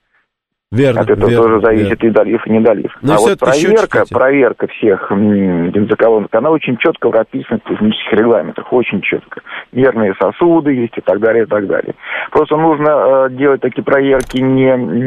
Верно. От этого верно, тоже зависит верно. и долив, и недолив. Но а вот проверка, проверка всех бензоколонок, она очень четко прописана в технических регламентах, очень четко. Мерные сосуды есть и так далее, и так далее. Просто нужно э, делать такие проверки не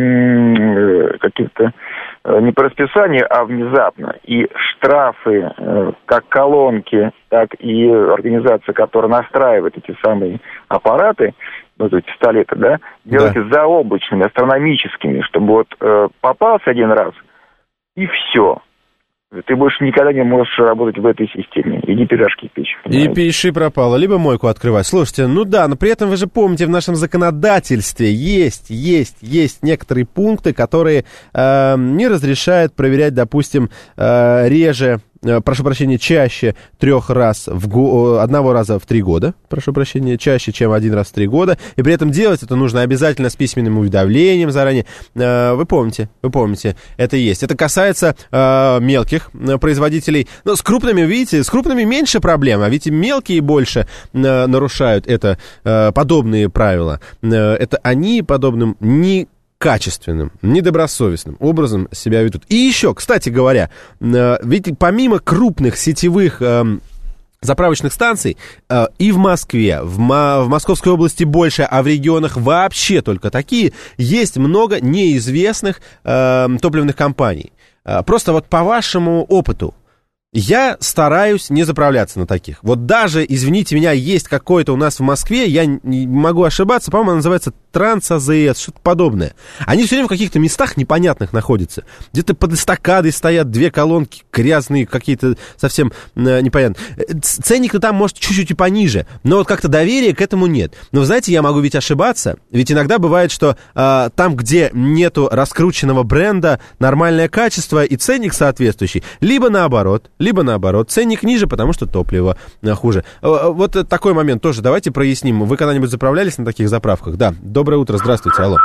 э, каких-то не по расписанию, а внезапно. И штрафы, как колонки, так и организация, которая настраивает эти самые аппараты, ну, эти пистолеты, да, делайте да. заоблачными, астрономическими, чтобы вот э, попался один раз, и все. Ты больше никогда не можешь работать в этой системе. Иди пирожки печь. И пиши пропало. Либо мойку открывать. Слушайте, ну да, но при этом вы же помните, в нашем законодательстве есть, есть, есть некоторые пункты, которые э, не разрешают проверять, допустим, э, реже, э, прошу прощения, чаще трех раз в го- одного раза в три года, прошу прощения, чаще, чем один раз в три года. И при этом делать это нужно обязательно с письменным уведомлением заранее. Э, вы помните, вы помните, это есть. Это касается э, мелких производителей. Но с крупными, видите, с крупными меньше проблем, а ведь и мелкие больше э, нарушают это, э, подобные правила. Э, это они подобным некачественным, недобросовестным образом себя ведут. И еще, кстати говоря, э, ведь помимо крупных сетевых э, заправочных станций э, и в Москве, в, Мо- в Московской области больше, а в регионах вообще только такие, есть много неизвестных э, топливных компаний. Просто вот по вашему опыту, я стараюсь не заправляться на таких. Вот даже, извините меня, есть какой-то у нас в Москве, я не могу ошибаться, по-моему, она называется Транс-АЗС, что-то подобное. Они все время в каких-то местах непонятных находятся. Где-то под эстакадой стоят две колонки грязные, какие-то совсем э, непонятные. Ценник-то там может чуть-чуть и пониже, но вот как-то доверия к этому нет. Но, вы знаете, я могу ведь ошибаться, ведь иногда бывает, что э, там, где нету раскрученного бренда, нормальное качество и ценник соответствующий, либо наоборот, либо наоборот, ценник ниже, потому что топливо хуже. Вот такой момент тоже давайте проясним. Вы когда-нибудь заправлялись на таких заправках? Да. Доброе утро, здравствуйте, алло.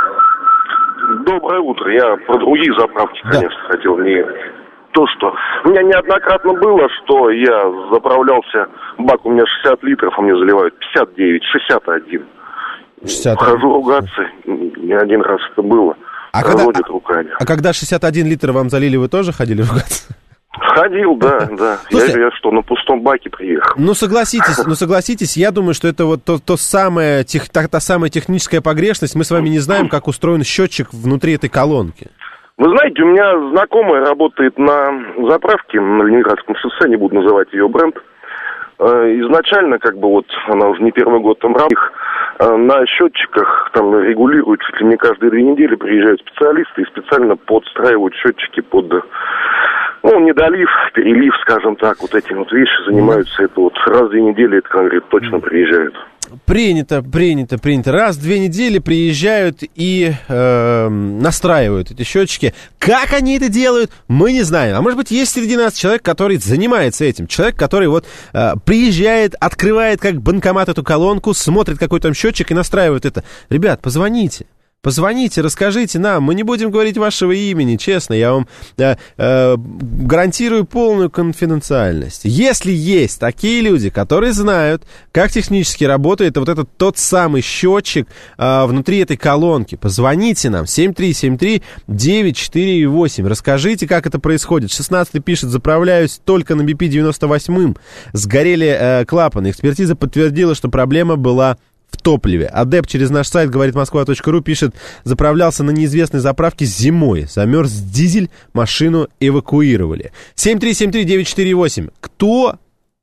Доброе утро. Я про другие заправки, да. конечно, хотел. Не то, что... У меня неоднократно было, что я заправлялся, бак у меня шестьдесят литров, а мне заливают пятьдесят девять, шестьдесят один. шестьдесят один. Хожу ругаться, не один раз это было. А разводят когда, руками. А когда шестьдесят один литр вам залили, вы тоже ходили ругаться? Ходил, да, да. Слушайте, я, я что, на пустом баке приехал. Ну, согласитесь, ну, согласитесь, я думаю, что это вот то, то самое, тех, та, та самая техническая погрешность. Мы с вами не знаем, как устроен счетчик внутри этой колонки. Вы знаете, у меня знакомая работает на заправке на Ленинградском шоссе, не буду называть ее бренд. Изначально, как бы вот, она уже не первый год там работает, на счетчиках там регулируют, чуть ли не каждые две недели приезжают специалисты и специально подстраивают счетчики под, ну, недолив, перелив, скажем так, вот эти вот вещи занимаются. Это вот раз в две недели, это, как говорит, точно приезжают. Принято, принято, принято. Раз в две недели приезжают и э, настраивают эти счетчики. Как они это делают, мы не знаем. А может быть, есть среди нас человек, который занимается этим. Человек, который вот э, приезжает, открывает как банкомат эту колонку, смотрит какой там счетчик и настраивает это. Ребят, позвоните. Позвоните, расскажите нам, мы не будем говорить вашего имени, честно, я вам э, э, гарантирую полную конфиденциальность. Если есть такие люди, которые знают, как технически работает вот этот тот самый счетчик э, внутри этой колонки, позвоните нам, семь три семь три девять четыре восемь, расскажите, как это происходит. шестнадцатый пишет, заправляюсь только на би пи девяносто восемь, сгорели э, клапаны, экспертиза подтвердила, что проблема была в топливе. Адепт через наш сайт, говорит москва точка ру, пишет, заправлялся на неизвестной заправке зимой. Замерз дизель, машину эвакуировали. семь три семь три девять четыре восемь. Кто,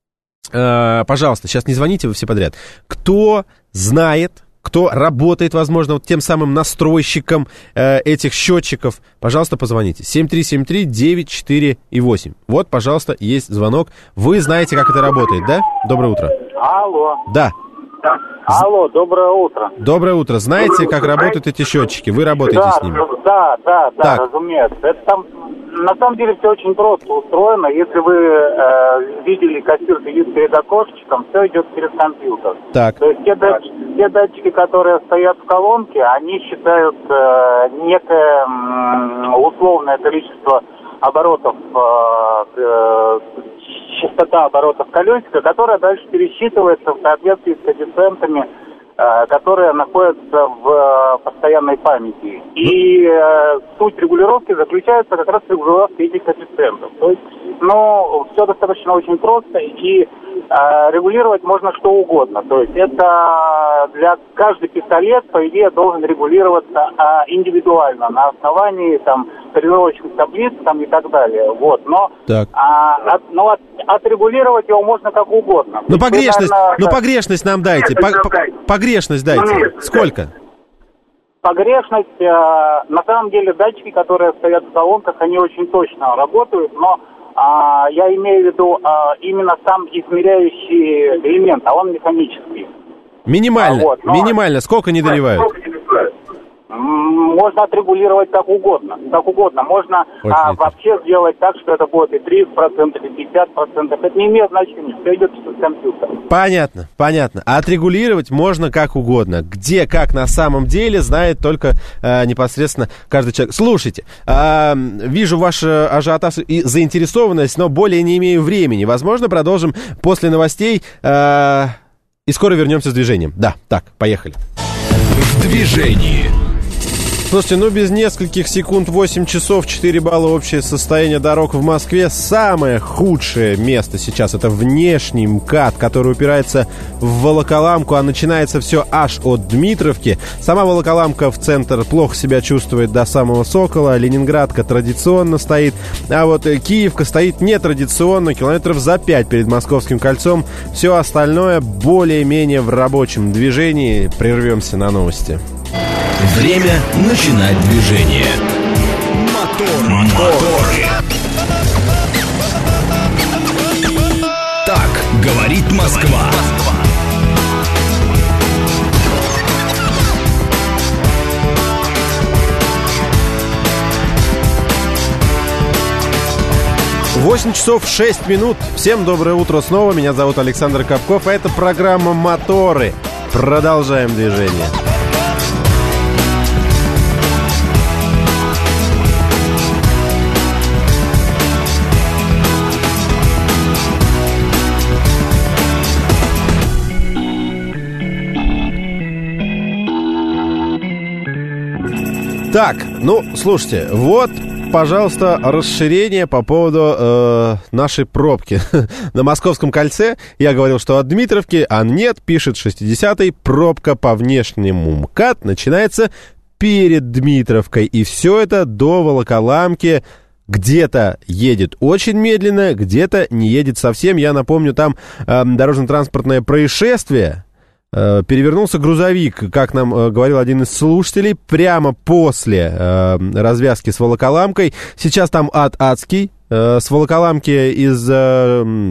э, пожалуйста, сейчас не звоните вы все подряд, кто знает, кто работает, возможно, вот тем самым настройщиком э, этих счетчиков, пожалуйста, позвоните. семь три семь три девять четыре восемь. Вот, пожалуйста, есть звонок. Вы знаете, как это работает, да? Доброе утро. Алло. Да. Алло, доброе утро. Доброе утро. Знаете, как работают эти счетчики? Вы работаете да, с ними? Да, да, да, так. разумеется. Это там, на самом деле, все очень просто устроено. Если вы э, видели, кассир сидит перед окошечком, все идет через компьютер. Так. То есть те датчики, те датчики, которые стоят в колонке, они считают э, некое э, условное количество оборотов, э, э, частота оборотов колесика, которая дальше пересчитывается в соответствии с коэффициентами, э, которые находятся в э, постоянной памяти. И э, суть регулировки заключается как раз в регулировке этих коэффициентов. То есть, ну, все достаточно очень просто, и э, регулировать можно что угодно. То есть это для каждый пистолет, по идее, должен регулироваться э, индивидуально, на основании там тренировочных таблиц там, и так далее. Вот. Но, так. А, от, но от, отрегулировать его можно как угодно. Ну, погрешность, наверное, ну, погрешность нам дайте. По, по, погрешность дайте. Сколько? Погрешность, э, на самом деле, датчики, которые стоят в колонках, они очень точно работают, но э, я имею в виду э, именно сам измеряющий элемент, а он механический. Минимально, а, вот, но... минимально. Сколько не доливают? Можно отрегулировать как угодно, как угодно. Можно а, вообще сделать так, что это будет и тридцать процентов, и пятьдесят процентов. Это не имеет значения, все идет через компьютер. Понятно, понятно. А отрегулировать можно как угодно. Где, как на самом деле, знает только э, непосредственно каждый человек. Слушайте, э, вижу ваш ажиотаж и заинтересованность, но более не имею времени. Возможно, продолжим после новостей э, и скоро вернемся с движением. Да, так, поехали. В движении. Слушайте, ну без нескольких секунд, восемь часов, четыре балла общее состояние дорог в Москве. Самое худшее место сейчас — это внешний МКАД, который упирается в Волоколамку, а начинается все аж от Дмитровки. Сама Волоколамка в центр плохо себя чувствует до самого Сокола. Ленинградка традиционно стоит, а вот Киевка стоит нетрадиционно, километров за пять перед Московским кольцом. Все остальное более-менее в рабочем движении. Прервемся на новости. Время начинать движение. Мотор, моторы. Так говорит Москва. восемь часов шесть минут. Всем доброе утро снова. Меня зовут Александр Капков. А это программа «Моторы». Продолжаем движение. Так, ну, слушайте, вот, пожалуйста, расширение по поводу э, нашей пробки на Московском кольце. Я говорил, что от Дмитровки, а нет, пишет шестидесятый, пробка по внешнему МКАД начинается перед Дмитровкой. И все это до Волоколамки. Где-то едет очень медленно, где-то не едет совсем. Я напомню, там э, дорожно-транспортное происшествие. Э, перевернулся грузовик, как нам э, говорил один из слушателей, прямо после э, развязки с Волоколамкой. Сейчас там ад адский. Э, с Волоколамки из... Э,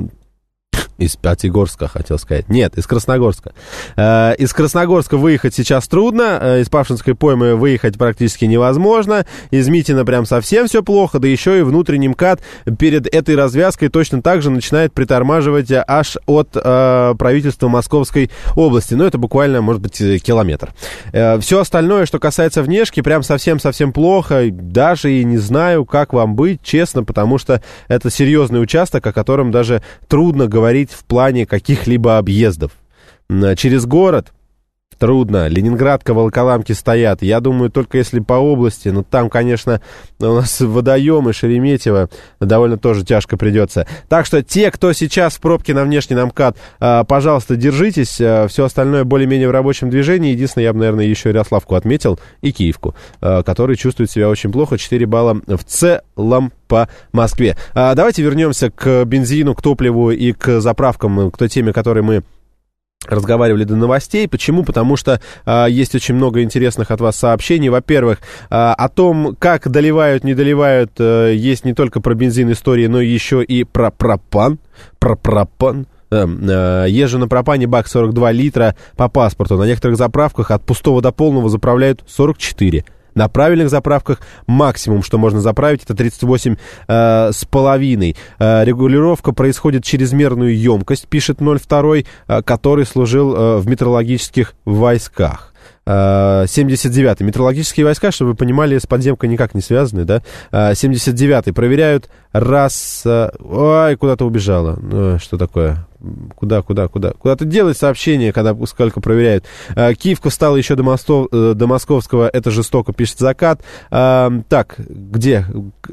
Из Пятигорска, хотел сказать. Нет, из Красногорска. Э, из Красногорска выехать сейчас трудно. Э, из Павшинской поймы выехать практически невозможно. Из Митина прям совсем все плохо. Да еще и внутренний МКАД перед этой развязкой точно так же начинает притормаживать аж от э, правительства Московской области. Ну, это буквально, может быть, километр. Э, все остальное, что касается внешки, прям совсем-совсем плохо. Даже и не знаю, как вам быть, честно, потому что это серьезный участок, о котором даже трудно говорить в плане каких-либо объездов. Через город трудно. Ленинградка, Волоколамки стоят. Я думаю, только если по области. Но там, конечно, у нас водоемы, Шереметьево довольно тоже тяжко придется. Так что те, кто сейчас в пробке на внешний МКАД, пожалуйста, держитесь. Все остальное более-менее в рабочем движении. Единственное, я бы, наверное, еще Ярославку отметил и Киевку, которые чувствуют себя очень плохо. четыре балла в целом по Москве. Давайте вернемся к бензину, к топливу и к заправкам, к той теме, которой мы разговаривали до новостей. Почему? Потому что э, есть очень много интересных от вас сообщений. Во-первых, э, о том, как доливают, не доливают, э, есть не только про бензин истории, но еще и про пропан. Про пропан. Э, э, езжу на пропане, бак сорок два литра по паспорту. На некоторых заправках от пустого до полного заправляют сорок четыре. На правильных заправках максимум, что можно заправить, это тридцать восемь э, с половиной. Э, регулировка происходит чрезмерную емкость, пишет ноль два, э, который служил э, в метеорологических войсках. семьдесят девятый. Метеорологические войска, чтобы вы понимали, с подземкой никак не связаны, да? семьдесят девятый. Проверяют раз... Ой, куда-то убежала. Что такое? Куда, куда, куда? Куда-то делать сообщение, когда сколько проверяют. Киевка встала еще до, Мостов, до Московского. Это жестоко, пишет Закат. Так, где?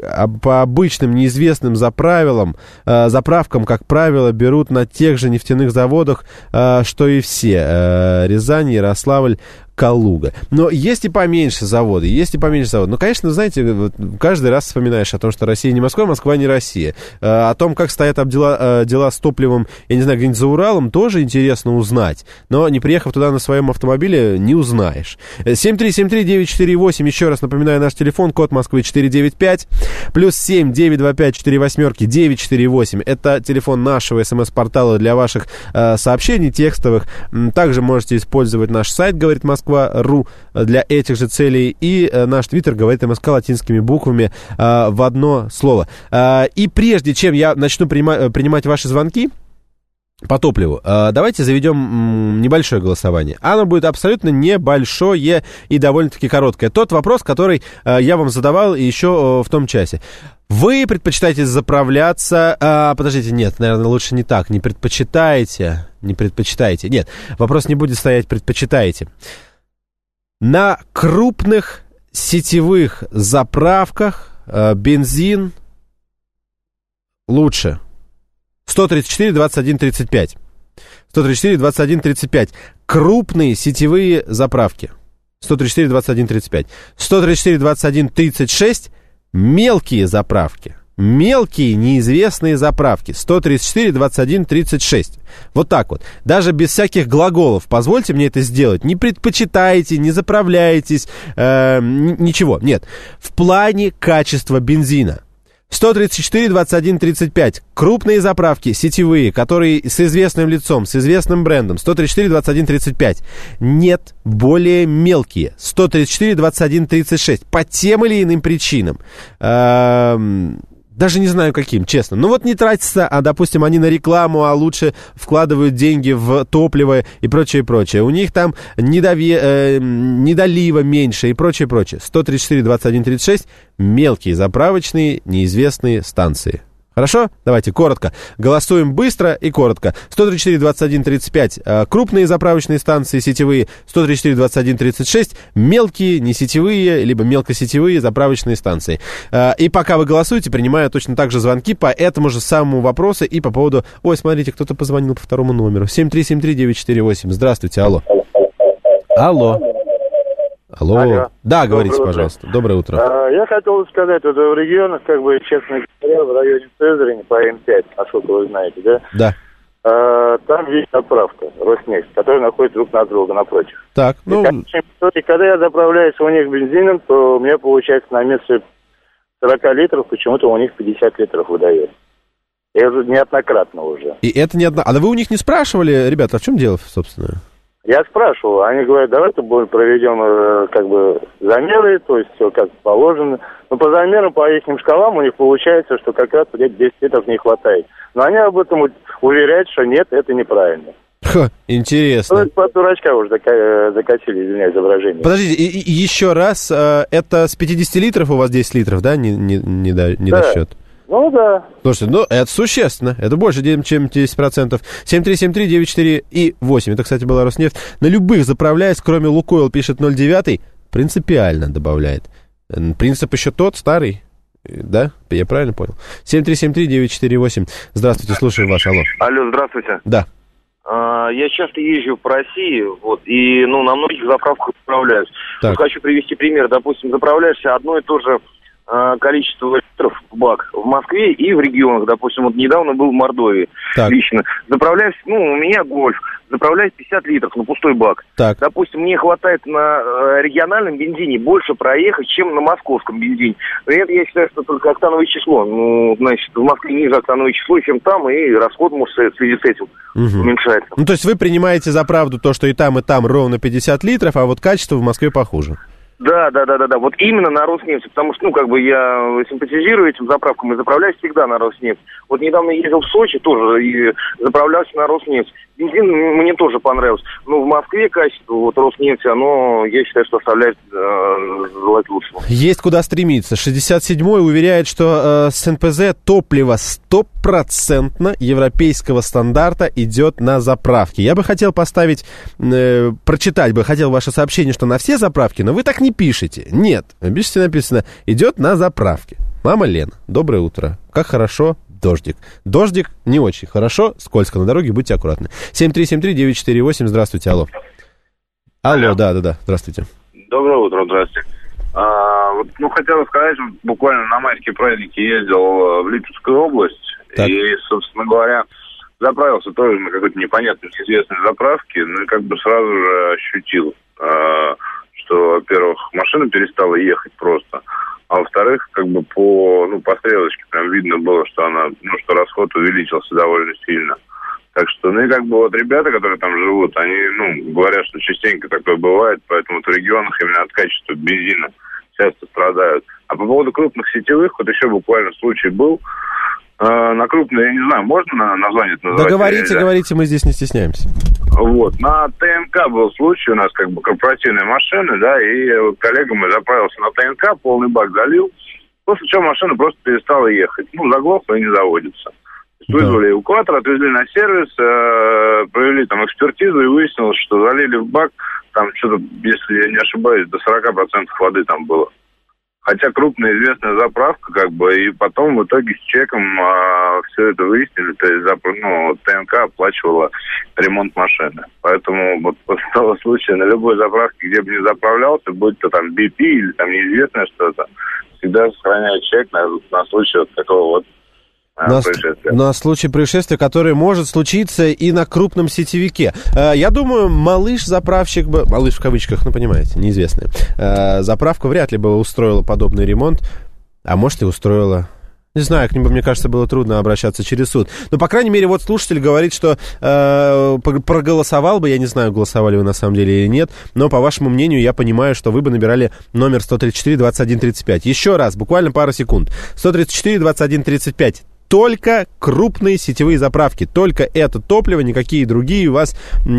По обычным, неизвестным заправилам, заправкам, как правило, берут на тех же нефтяных заводах, что и все. Рязань, Ярославль, Калуга. Но есть и поменьше заводы, есть и поменьше заводы. Но, конечно, знаете, вот каждый раз вспоминаешь о том, что Россия не Москва, Москва не Россия. О том, как стоят дела, дела с топливом, я не знаю, где-нибудь за Уралом, тоже интересно узнать. Но не приехав туда на своем автомобиле, не узнаешь. семь три семь три девять четыре восемь, еще раз напоминаю, наш телефон, код Москвы четыре девять пять, плюс семь девять два пять четыре восемь девять четыре восемь. Это телефон нашего смс-портала для ваших э, сообщений текстовых. Также можете использовать наш сайт, говорит Москва. Москва.ру для этих же целей. И э, наш твиттер говорит МСК латинскими буквами э, в одно слово. Э, и прежде чем я начну прима- принимать ваши звонки по топливу, э, давайте заведем м, небольшое голосование. Оно будет абсолютно небольшое и довольно-таки короткое. Тот вопрос, который э, я вам задавал еще э, в том часе. Вы предпочитаете заправляться... А, подождите, нет, наверное, лучше не так. Не предпочитаете... Не предпочитаете. Нет, вопрос не будет стоять «предпочитаете». На крупных сетевых заправках э, бензин лучше. сто тридцать четыре двадцать один тридцать пять. сто тридцать четыре двадцать один тридцать пять. Крупные сетевые заправки. сто тридцать четыре двадцать один тридцать пять. сто тридцать четыре двадцать один тридцать шесть. Мелкие заправки. Мелкие неизвестные заправки. сто тридцать четыре двадцать один тридцать шесть. Вот так вот. Даже без всяких глаголов. Позвольте мне это сделать. Не предпочитаете, не заправляетесь. Э, ничего. Нет. В плане качества бензина. сто тридцать четыре двадцать один тридцать пять. Крупные заправки, сетевые, которые с известным лицом, с известным брендом. сто тридцать четыре двадцать один тридцать пять. Нет, более мелкие. сто тридцать четыре двадцать один тридцать шесть. По тем или иным причинам. Эм... Даже не знаю каким, честно. Ну вот не тратятся, а, допустим, они на рекламу, а лучше вкладывают деньги в топливо и прочее, прочее. У них там недове, э, недолива меньше и прочее, прочее. сто тридцать четыре двадцать один тридцать шесть. Мелкие заправочные неизвестные станции. Хорошо? Давайте коротко. Голосуем быстро и коротко. сто тридцать четыре двадцать один тридцать пять. Крупные заправочные станции сетевые. сто тридцать четыре двадцать один тридцать шесть. Мелкие, не сетевые, либо мелкосетевые заправочные станции. И пока вы голосуете, принимаю точно так же звонки по этому же самому вопросу и по поводу... Ой, смотрите, кто-то позвонил по второму номеру. семь три семь три девять четыре восемь. Здравствуйте, алло. Алло. Алло. Алло. Да, говорите, Доброе пожалуйста. Утро. Доброе утро. А, я хотел сказать, вот в регионах, как бы, честно говоря, в районе Цезаря, по М пять, насколько вы знаете, да? Да. А, там есть заправка, Роснефть, которая находится друг на друга напротив. Так, ну... И, и когда я заправляюсь у них бензином, то у меня получается на место сорок литров, почему-то у них пятьдесят литров выдает. И уже неоднократно уже. И это не одно... А вы у них не спрашивали, ребята, а в чем дело, собственно? Я спрашивал, они говорят, давайте будем проведем э, как бы замеры, то есть все как положено. Но по замерам, по их шкалам у них получается, что как раз где-то десять литров не хватает. Но они об этом уверяют, что нет, это неправильно. Ха, интересно. Ну, это по дурачка уже закатили, извиняюсь за выражение. Подождите, и, и еще раз, э, это с пятидесяти литров у вас десять литров, да, не, не, не, до, не да. досчет? Ну, да. Слушайте, ну, это существенно. Это больше, чем десять процентов. семь три семь три девять четыре и восемь. Это, кстати, была Роснефть. На любых заправляюсь, кроме Лукойл, пишет ноль девять. Принципиально добавляет. Принцип еще тот, старый. Да? Я правильно понял? семь три семь три девять четыре восемь. Здравствуйте, слушаю вас. Алло. Алло, здравствуйте. Да. А, я часто езжу по России, вот, и, ну, на многих заправках заправляюсь. Вот хочу привести пример. Допустим, заправляешься одно и то же количество литров в бак в Москве и в регионах. Допустим, вот недавно был в Мордовии так. лично. Заправляюсь, ну, у меня Гольф, заправляюсь пятьдесят литров на пустой бак. Так. Допустим, мне хватает на региональном бензине больше проехать, чем на московском бензине. Но это, я считаю, что только октановое число. Ну, значит, в Москве ниже октановое число, чем там, и расход может в связи с этим угу. уменьшается. Ну, то есть вы принимаете за правду то, что и там, и там ровно пятьдесят литров, а вот качество в Москве похуже. Да, да, да, да, да. Вот именно на Роснефть, потому что, ну, как бы я симпатизирую этим заправкам и заправляюсь всегда на Роснефть. Вот недавно ездил в Сочи тоже и заправлялся на Роснефть. Бензин мне тоже понравился. Но в Москве качество, вот Роснефть, оно, я считаю, что оставляет э, желать лучшего. Есть куда стремиться. шестьдесят седьмой уверяет, что э, с эн пэ зэ топливо стопроцентно европейского стандарта идет на заправки. Я бы хотел поставить, э, прочитать бы, хотел ваше сообщение, что на все заправки, но вы так не пишете. Нет, пишите, написано, идет на заправки. Мама Лена, доброе утро. Как хорошо. Дождик. Дождик не очень хорошо, скользко на дороге, будьте аккуратны. семь три семь три девять четыре восемь, здравствуйте, алло. Алло, да, да, да, здравствуйте. Доброе утро, здравствуйте. А, вот, ну, хотел сказать, буквально на майские праздники ездил в Липецкую область, так. И, собственно говоря, заправился тоже на какой-то непонятной, неизвестной заправке, ну, и как бы сразу же ощутил, а, что, во-первых, машина перестала ехать просто, а во-вторых, как бы по, ну, по стрелочке прям видно было, что она, ну, что расход увеличился довольно сильно. Так что, ну, и как бы вот ребята, которые там живут, они, ну, говорят, что частенько такое бывает, поэтому вот в регионах именно от качества бензина часто страдают. А по поводу крупных сетевых, вот еще буквально случай был, э, на крупные, я не знаю, можно название это называть? Да говорите, говорите, мы здесь не стесняемся. Вот, на ТНК был случай, у нас как бы корпоративные машины, да, и вот коллега мой заправился на ТНК, полный бак залил, после чего машина просто перестала ехать. Ну, заглохла и не заводится. Да. Вызвали эвакуатор, отвезли на сервис, э, провели там экспертизу и выяснилось, что залили в бак, там что-то, если я не ошибаюсь, до сорок процентов воды там было. Хотя крупная известная заправка, как бы, и потом в итоге с чеком а, все это выяснили, то есть ну, ТНК оплачивала ремонт машины. Поэтому вот после того случая на любой заправке, где бы ни заправлялся, будь то там би пи или там неизвестное что-то, всегда сохраняет чек на, на случай вот такого вот На, на случай происшествия, которое может случиться и на крупном сетевике. Я думаю, малыш-заправщик бы... Малыш в кавычках, ну, понимаете, неизвестный. Заправка вряд ли бы устроила подобный ремонт. А может, и устроила. Не знаю, к ним, мне кажется, было трудно обращаться через суд. Но, по крайней мере, вот слушатель говорит, что э, проголосовал бы. Я не знаю, голосовали вы на самом деле или нет. Но, по вашему мнению, я понимаю, что вы бы набирали номер сто тридцать четыре двадцать один тридцать пять. Еще раз, буквально пару секунд. сто тридцать четыре двадцать один тридцать пять. Только крупные сетевые заправки, только это топливо, никакие другие вас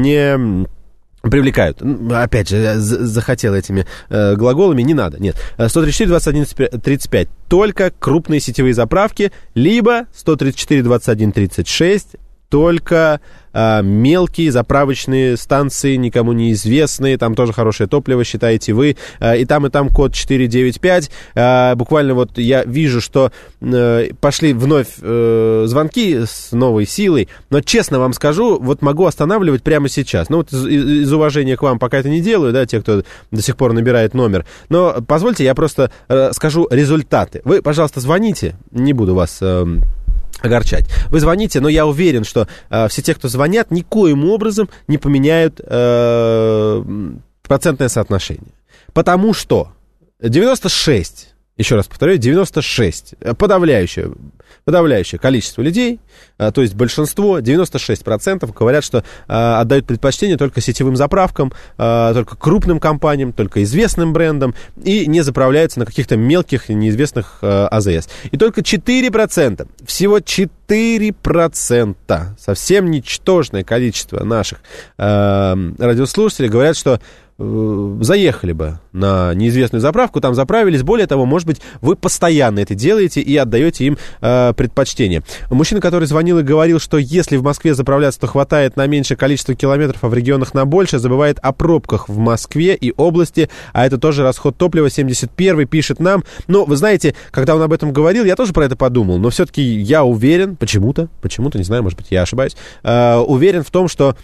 не привлекают. Опять же, захотел этими э, глаголами, не надо. Нет, сто тридцать четыре двадцать один тридцать пять, только крупные сетевые заправки, либо сто тридцать четыре двадцать один тридцать шесть, только э, мелкие заправочные станции, никому неизвестные, там тоже хорошее топливо, считаете вы, э, и там, и там код четыре девять пять. Э, буквально вот я вижу, что э, пошли вновь э, звонки с новой силой, но честно вам скажу, вот могу останавливать прямо сейчас. Ну вот из, из уважения к вам пока это не делаю, да, те, кто до сих пор набирает номер, но позвольте, я просто э, скажу результаты. Вы, пожалуйста, звоните, не буду вас... Э, огорчать. Вы звоните, но я уверен, что э, все те, кто звонят, никоим образом не поменяют э, процентное соотношение. Потому что девяносто шесть, еще раз повторю, девяносто шесть, подавляющее, подавляющее количество людей, э, то есть большинство, девяносто шесть процентов говорят, что э, отдают предпочтение только сетевым заправкам, э, только крупным компаниям, только известным брендам и не заправляются на каких-то мелких неизвестных э, АЗС. И только четыре процента, всего четыре процента, совсем ничтожное количество наших э, радиослушателей говорят, что заехали бы на неизвестную заправку, там заправились. Более того, может быть, вы постоянно это делаете и отдаете им э, предпочтение. Мужчина, который звонил и говорил, что если в Москве заправляться, то хватает на меньшее количество километров, а в регионах на больше, забывает о пробках в Москве и области, а это тоже расход топлива. семьдесят первый пишет нам. Но, вы знаете, когда он об этом говорил, я тоже про это подумал, но все-таки я уверен, почему-то, почему-то, не знаю, может быть, я ошибаюсь, э, уверен в том, что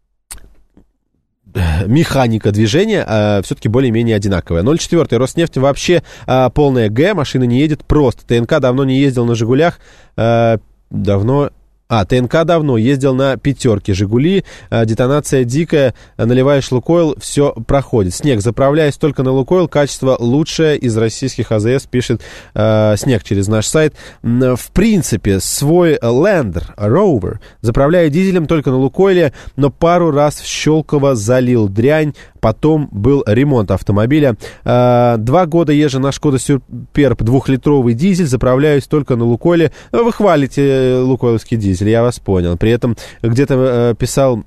механика движения э, все-таки более-менее одинаковая. ноль четыре Роснефть вообще э, полная Г, машина не едет просто. ТНК давно не ездил на «Жигулях», э, давно... А, ТНК давно ездил на пятерке «Жигули», э, детонация дикая, наливаешь «Лукойл», все проходит. Снег, заправляясь только на «Лукойл», качество лучшее из российских АЗС, пишет э, Снег через наш сайт. В принципе, свой Land Rover заправляю дизелем только на «Лукойле», но пару раз в Щелково залил дрянь, потом был ремонт автомобиля. Э, два года езжу на «Шкода Суперб» двухлитровый дизель, заправляюсь только на «Лукойле». Вы хвалите лукойловский дизель, я вас понял. При этом где-то э, писал,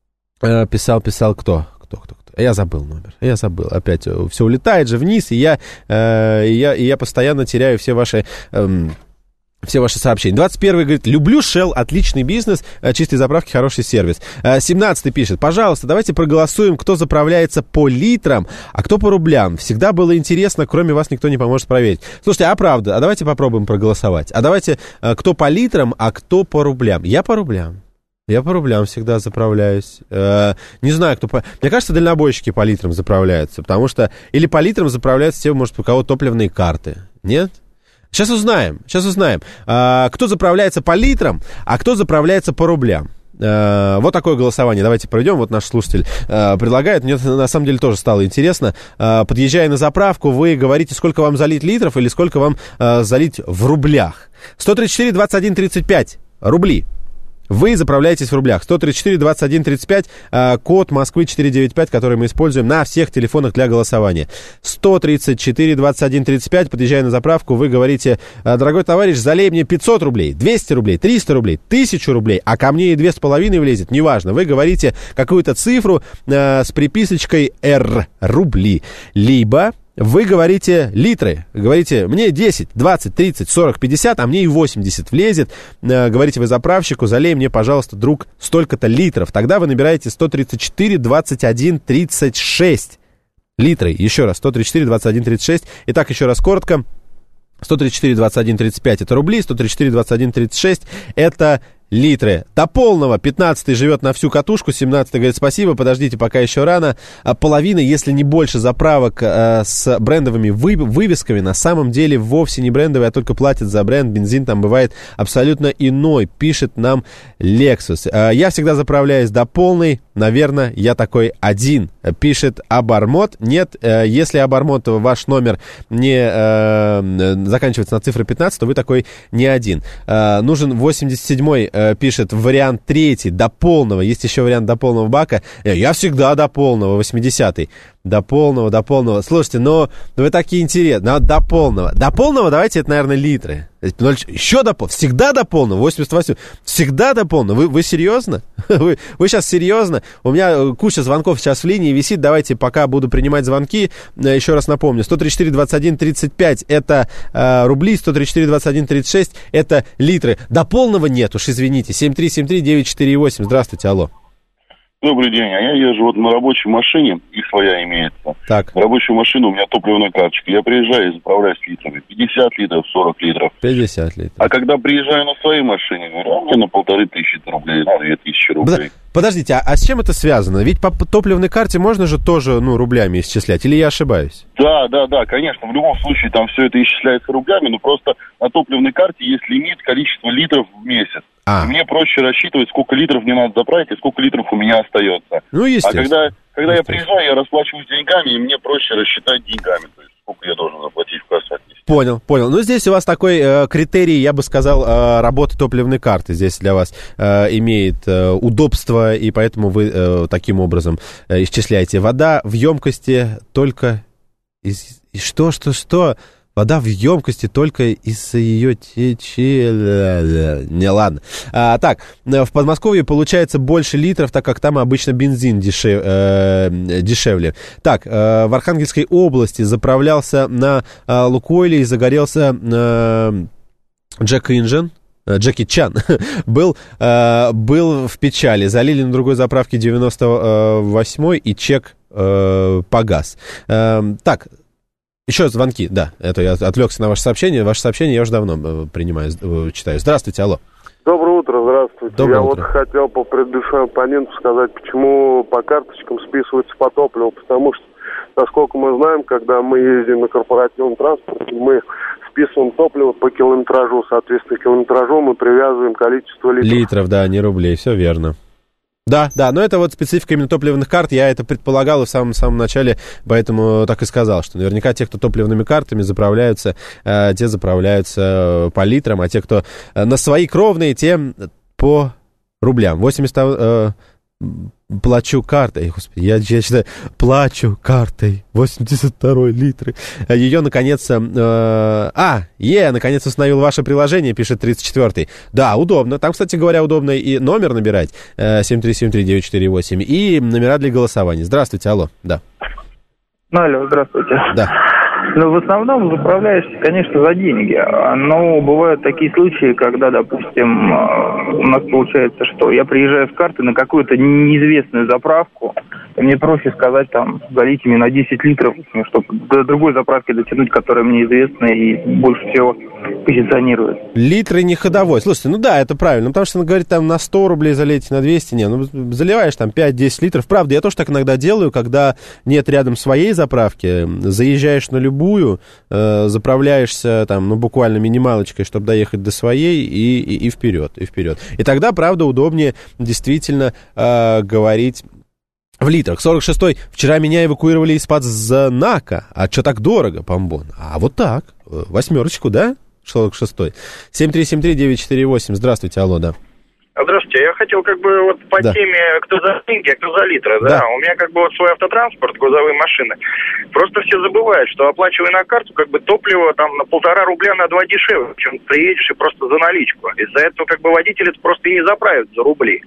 э, писал, писал кто? Кто, кто, кто? Я забыл номер, я забыл. Опять все улетает же вниз, и я, э, и я, и я постоянно теряю все ваши... Э, Все ваши сообщения. двадцать первый говорит, люблю Shell, отличный бизнес, чистые заправки, хороший сервис. семнадцатый пишет, пожалуйста, давайте проголосуем, кто заправляется по литрам, а кто по рублям. Всегда было интересно, кроме вас никто не поможет проверить. Слушайте, а правда, а давайте попробуем проголосовать. А давайте, кто по литрам, а кто по рублям. Я по рублям. Я по рублям всегда заправляюсь. Э, не знаю, кто по... Мне кажется, дальнобойщики по литрам заправляются, потому что... Или по литрам заправляются те, может, у кого топливные карты. Нет? Сейчас узнаем, сейчас узнаем, а, кто заправляется по литрам, а кто заправляется по рублям. А, вот такое голосование. Давайте проведем. Вот наш слушатель а, предлагает. Мне на самом деле тоже стало интересно. А, подъезжая на заправку, вы говорите, сколько вам залить литров или сколько вам а, залить в рублях. сто тридцать четыре двадцать один тридцать пять рубли. Вы заправляетесь в рублях. сто тридцать четыре двадцать один тридцать пять, э, код Москвы четыре девять пять, который мы используем на всех телефонах для голосования. сто тридцать четыре двадцать один тридцать пять, подъезжая на заправку, вы говорите, дорогой товарищ, залей мне пятьсот рублей, двести рублей, триста рублей, тысячу рублей, а ко мне и две с половиной влезет, неважно. Вы говорите какую-то цифру э, с приписочкой R, рубли, либо... Вы говорите литры, говорите, мне десять, двадцать, тридцать, сорок, пятьдесят, а мне и восемьдесят влезет. Э, говорите вы заправщику, залей мне, пожалуйста, друг, столько-то литров. Тогда вы набираете сто тридцать четыре двадцать один тридцать шесть литры. Еще раз, сто тридцать четыре двадцать один тридцать шесть. Итак, еще раз коротко. сто тридцать четыре двадцать один тридцать пять это рубли, сто тридцать четыре двадцать один тридцать шесть это литры. До полного пятнадцатый живет на всю катушку, семнадцатый говорит спасибо, подождите, пока еще рано. Половина, если не больше заправок э, с брендовыми вы, вывесками на самом деле вовсе не брендовые, а только платят за бренд. Бензин там бывает абсолютно иной, пишет нам Lexus. Э, я всегда заправляюсь до полной, наверное, я такой один, пишет Абармот. Нет, э, если Абармот, ваш номер не э, заканчивается на цифру пятнадцать, то вы такой не один. Э, нужен восемьдесят седьмой, пишет вариант третий, до полного. Есть еще вариант до полного бака. Я всегда до полного, восьмидесятый. До полного, до полного. Слушайте, ну, вы такие интересные. Ну, до полного. До полного, давайте, это, наверное, литры. Еще до полного. Всегда до полного. восемьдесят восемь. Всегда до полного. Вы, вы серьезно? Вы, вы сейчас серьезно? У меня куча звонков сейчас в линии висит. Давайте, пока буду принимать звонки, еще раз напомню. сто тридцать четыре двадцать один тридцать пять это э, рубли, сто тридцать четыре двадцать один тридцать шесть это литры. До полного нет уж, извините. семь три семь три девять четыре восемь. Здравствуйте, алло. Добрый день, а я езжу вот на рабочей машине, и своя имеется. Так. На рабочую машину у меня топливная карточка. Я приезжаю и заправляюсь литрами. пятьдесят литров, сорок литров. пятьдесят литров. А когда приезжаю на своей машине, говорю, а мне на полторы тысячи рублей, на две тысячи рублей. Подождите, а, а с чем это связано? Ведь по топливной карте можно же тоже, ну, рублями исчислять, или я ошибаюсь? Да, да, да, конечно, в любом случае там все это исчисляется рублями, но просто на топливной карте есть лимит количества литров в месяц. А. Мне проще рассчитывать, сколько литров мне надо заправить и сколько литров у меня остается. Ну, естественно. А когда, когда я приезжаю, я расплачиваюсь деньгами, и мне проще рассчитать деньгами, то есть сколько я должен заплатить в кассу. Понял, понял. Ну, здесь у вас такой э, критерий, я бы сказал, э, работы топливной карты. Здесь для вас э, имеет э, удобство, и поэтому вы э, таким образом э, исчисляете. Вода в емкости только из... Что, что, что? Вода в емкости только из-за ее течения. Не, ладно. А, так, в Подмосковье получается больше литров, так как там обычно бензин дешев, э, дешевле. Так, э, в Архангельской области заправлялся на э, Лукойле и загорелся э, Джек Инжин. Джеки Чан был, э, был в печали. Залили на другой заправке девяносто восьмой, и чек э, погас. Э, так, еще звонки, да, это я отвлекся на ваше сообщение. Ваше сообщение я уже давно принимаю, читаю. Здравствуйте, алло. Доброе утро, здравствуйте. Доброе я утро. вот хотел по предыдущему оппоненту сказать, почему по карточкам списывается по топливу, потому что, насколько мы знаем, когда мы ездим на корпоративном транспорте, мы списываем топливо по километражу, соответственно, километражу мы привязываем количество литров. Литров, да, не рублей, все верно. Да, да, но это вот специфика именно топливных карт, я это предполагал в самом, самом начале, поэтому так и сказал, что наверняка те, кто топливными картами заправляются, э, те заправляются по литрам, а те, кто на свои кровные, те по рублям. восемьдесят э, плачу картой, господи, я, я считаю, плачу картой, восемьдесят второй литры. Ее, наконец, э, а, е, наконец установил ваше приложение, пишет тридцать четвёртый. Да, удобно, там, кстати говоря, удобно и номер набирать, э, семь три семь три девять четыре восемь, и номера для голосования. Здравствуйте, алло, да. Ну, алло, здравствуйте. Да. Ну, в основном заправляешься, конечно, за деньги. Но бывают такие случаи, когда, допустим, у нас получается, что я приезжаю с карты на какую-то неизвестную заправку, и мне проще сказать, там, залейте мне на десять литров, чтобы до другой заправки дотянуть, которая мне известна и больше всего позиционирует. Литры не ходовой. Слушайте, ну да, это правильно, потому что он говорит, там, на сто рублей залейте, на двести, не, ну, заливаешь там пять-десять литров. Правда, я тоже так иногда делаю, когда нет рядом своей заправки, заезжаешь на любую, э, заправляешься там, ну, буквально минималочкой, чтобы доехать до своей, и, и, и вперед, и вперед. И тогда, правда, удобнее действительно э, говорить в литрах. сорок шестой. Вчера меня эвакуировали из-под знака. А что так дорого, помбон? А вот так. Восьмерочку, да? сорок шестой. семь три семь три девять четыре восемь. Здравствуйте, алло, да. Здравствуйте, я хотел как бы вот по да. теме кто за деньги, а кто за литры, да? да? У меня как бы вот свой автотранспорт, грузовые машины. Просто все забывают, что оплачивая на карту, как бы топливо там на полтора рубля на два дешевле, чем приедешь и просто за наличку. Из-за этого как бы водители просто и не заправят за рубли.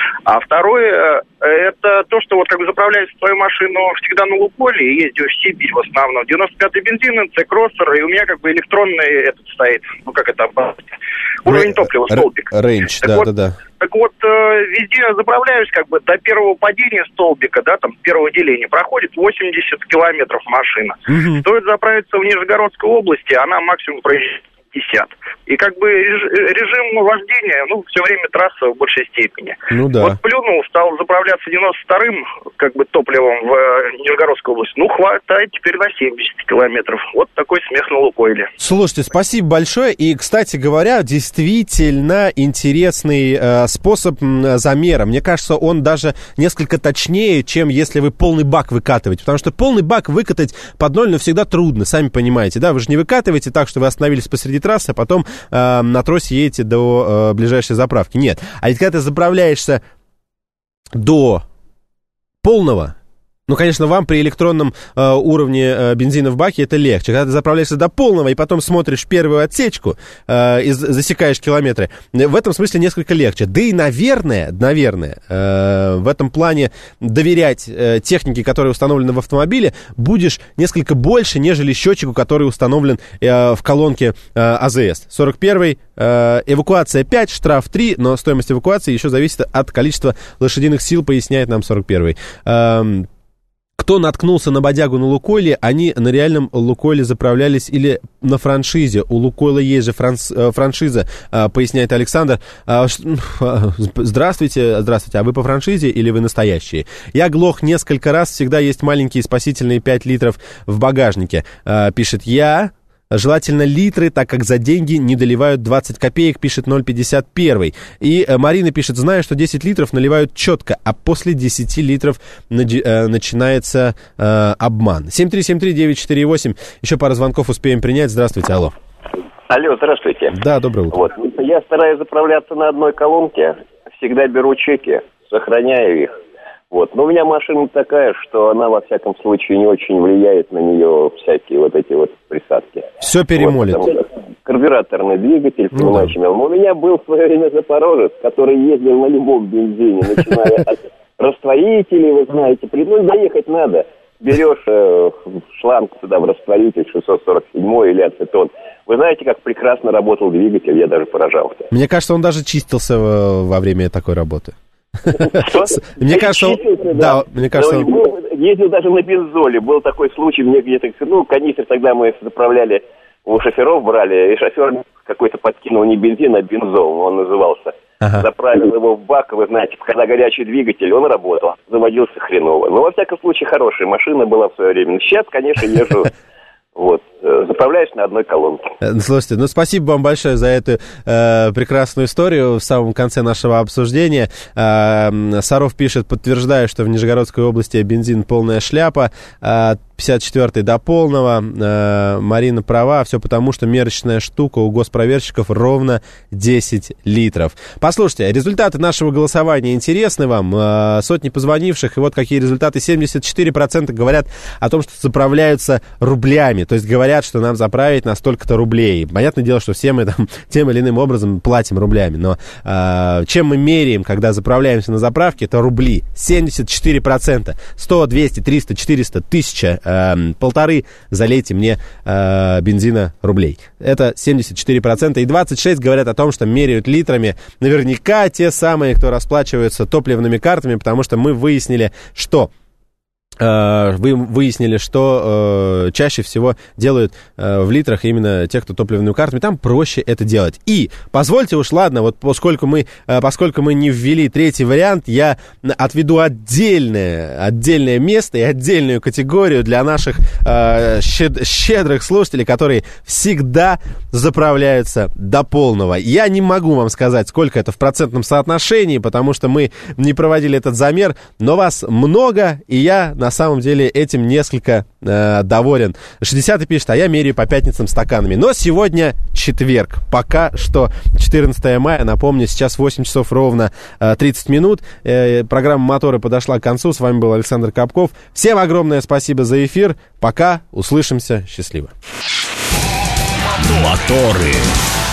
А второе, это то, что вот как бы заправляешь свою машину всегда на Лукойле и ездишь в Сибирь в основном. девяносто пятый бензин, C-кроссер, и у меня как бы электронный этот стоит, ну как это, уровень топлива, столбик. Рейндж, да, да, да. Так вот, э, везде заправляюсь, как бы, до первого падения столбика, да, там, первого деления, проходит восемьдесят километров машина. Угу. Стоит заправиться в Нижегородской области, она максимум проезжает пятьдесят. И, как бы, режим вождения, ну, все время трасса в большей степени. Ну, да. Вот плюнул, стал заправляться девяносто вторым, как бы, топливом в Нижегородской области. Ну, хватает теперь на семьдесят километров. Вот такой смех на Лукойле. Слушайте, спасибо большое. И, кстати говоря, действительно интересный э, способ замера. Мне кажется, он даже несколько точнее, чем если вы полный бак выкатываете. Потому что полный бак выкатать под ноль, но всегда трудно, сами понимаете, да? Вы же не выкатываете так, что вы остановились посреди трассы, а потом э, на тросе едете до э, ближайшей заправки. Нет. А ведь когда ты заправляешься до полного, Ну, конечно, вам при электронном э, уровне э, бензина в баке это легче. Когда ты заправляешься до полного и потом смотришь первую отсечку э, и засекаешь километры, в этом смысле несколько легче. Да и, наверное, наверное, э, в этом плане доверять э, технике, которая установлена в автомобиле, будешь несколько больше, нежели счетчику, который установлен э, в колонке э, АЗС. сорок первый, э, эвакуация пять, штраф три, но стоимость эвакуации еще зависит от количества лошадиных сил, поясняет нам сорок первый. Э, Кто наткнулся на бодягу на Лукойле, они на реальном Лукойле заправлялись или на франшизе. У Лукойла есть же франс, франшиза, поясняет Александр. Здравствуйте, здравствуйте, а вы по франшизе или вы настоящие? Я глох несколько раз, всегда есть маленькие спасительные пять литров в багажнике, пишет я. Желательно литры, так как за деньги не доливают двадцать копеек, пишет ноль пятьдесят один. И э, Марина пишет, знаю, что десять литров наливают четко, а после десяти литров нади, э, начинается э, обман. семь три семь три девять четыре восемь. Еще пару звонков успеем принять. Здравствуйте, алло. Алло, здравствуйте. Да, доброе утро. Вот. Я стараюсь заправляться на одной колонке, всегда беру чеки, сохраняю их. Вот. Но у меня машина такая, что она, во всяком случае, не очень влияет на нее всякие вот эти вот присадки. Все перемолит. Вот, карбюраторный двигатель, ну, понимаете, да. Но у меня был в свое время Запорожец, который ездил на любом бензине, начиная от растворителей, вы знаете, ну, доехать надо. Берешь э, шланг туда в растворитель шестьсот сорок семь или ацетон. Вы знаете, как прекрасно работал двигатель, я даже поражался. Мне кажется, он даже чистился во время такой работы. Мне кажется, да, мне кажется, ездил даже на бензоле. Был такой случай, мне где-то, ну, канистр тогда мы заправляли, у шоферов брали, и шофер какой-то подкинул не бензин, а бензол, он назывался. Ага. Заправил его в бак, вы знаете, когда горячий двигатель, он работал, заводился хреново. Но, во всяком случае, хорошая машина была в свое время. Сейчас, конечно, езжу... Вот, заправляюсь на одной колонке. Слушайте, ну спасибо вам большое за эту э, прекрасную историю в самом конце нашего обсуждения. Э, Саров пишет, подтверждаю, что в Нижегородской области бензин полная шляпа. Э, пятьдесят четвёртый до полного. Э, Марина права, все потому, что мерочная штука у госпроверщиков ровно десять литров. Послушайте, результаты нашего голосования интересны вам? Э, сотни позвонивших, и вот какие результаты. семьдесят четыре процента говорят о том, что заправляются рублями. То есть говорят, что нам заправить на столько-то рублей. Понятное дело, что все мы там тем или иным образом платим рублями. Но э, чем мы меряем, когда заправляемся на заправке, это рубли. семьдесят четыре процента. сто, двести, триста, четыреста, тысяча, э, полторы залейте мне э, бензина рублей. Это семьдесят четыре процента. И двадцать шесть процентов говорят о том, что меряют литрами. Наверняка те самые, кто расплачиваются топливными картами, потому что мы выяснили, что... Вы выяснили, что э, чаще всего делают э, в литрах именно те, кто топливными картами. Там проще это делать. И позвольте уж, ладно, вот поскольку мы, э, поскольку мы не ввели третий вариант, я отведу отдельное, отдельное место и отдельную категорию для наших э, щед, щедрых слушателей, которые всегда заправляются до полного. Я не могу вам сказать, сколько это в процентном соотношении, потому что мы не проводили этот замер, но вас много, и я... На самом деле этим несколько э, доволен. шестидесятый пишет, а я меряю по пятницам стаканами. Но сегодня четверг. Пока что четырнадцатое мая. Напомню, сейчас восемь часов ровно э, тридцать минут. Э, программа «Моторы» подошла к концу. С вами был Александр Капков. Всем огромное спасибо за эфир. Пока. Услышимся. Счастливо. Моторы.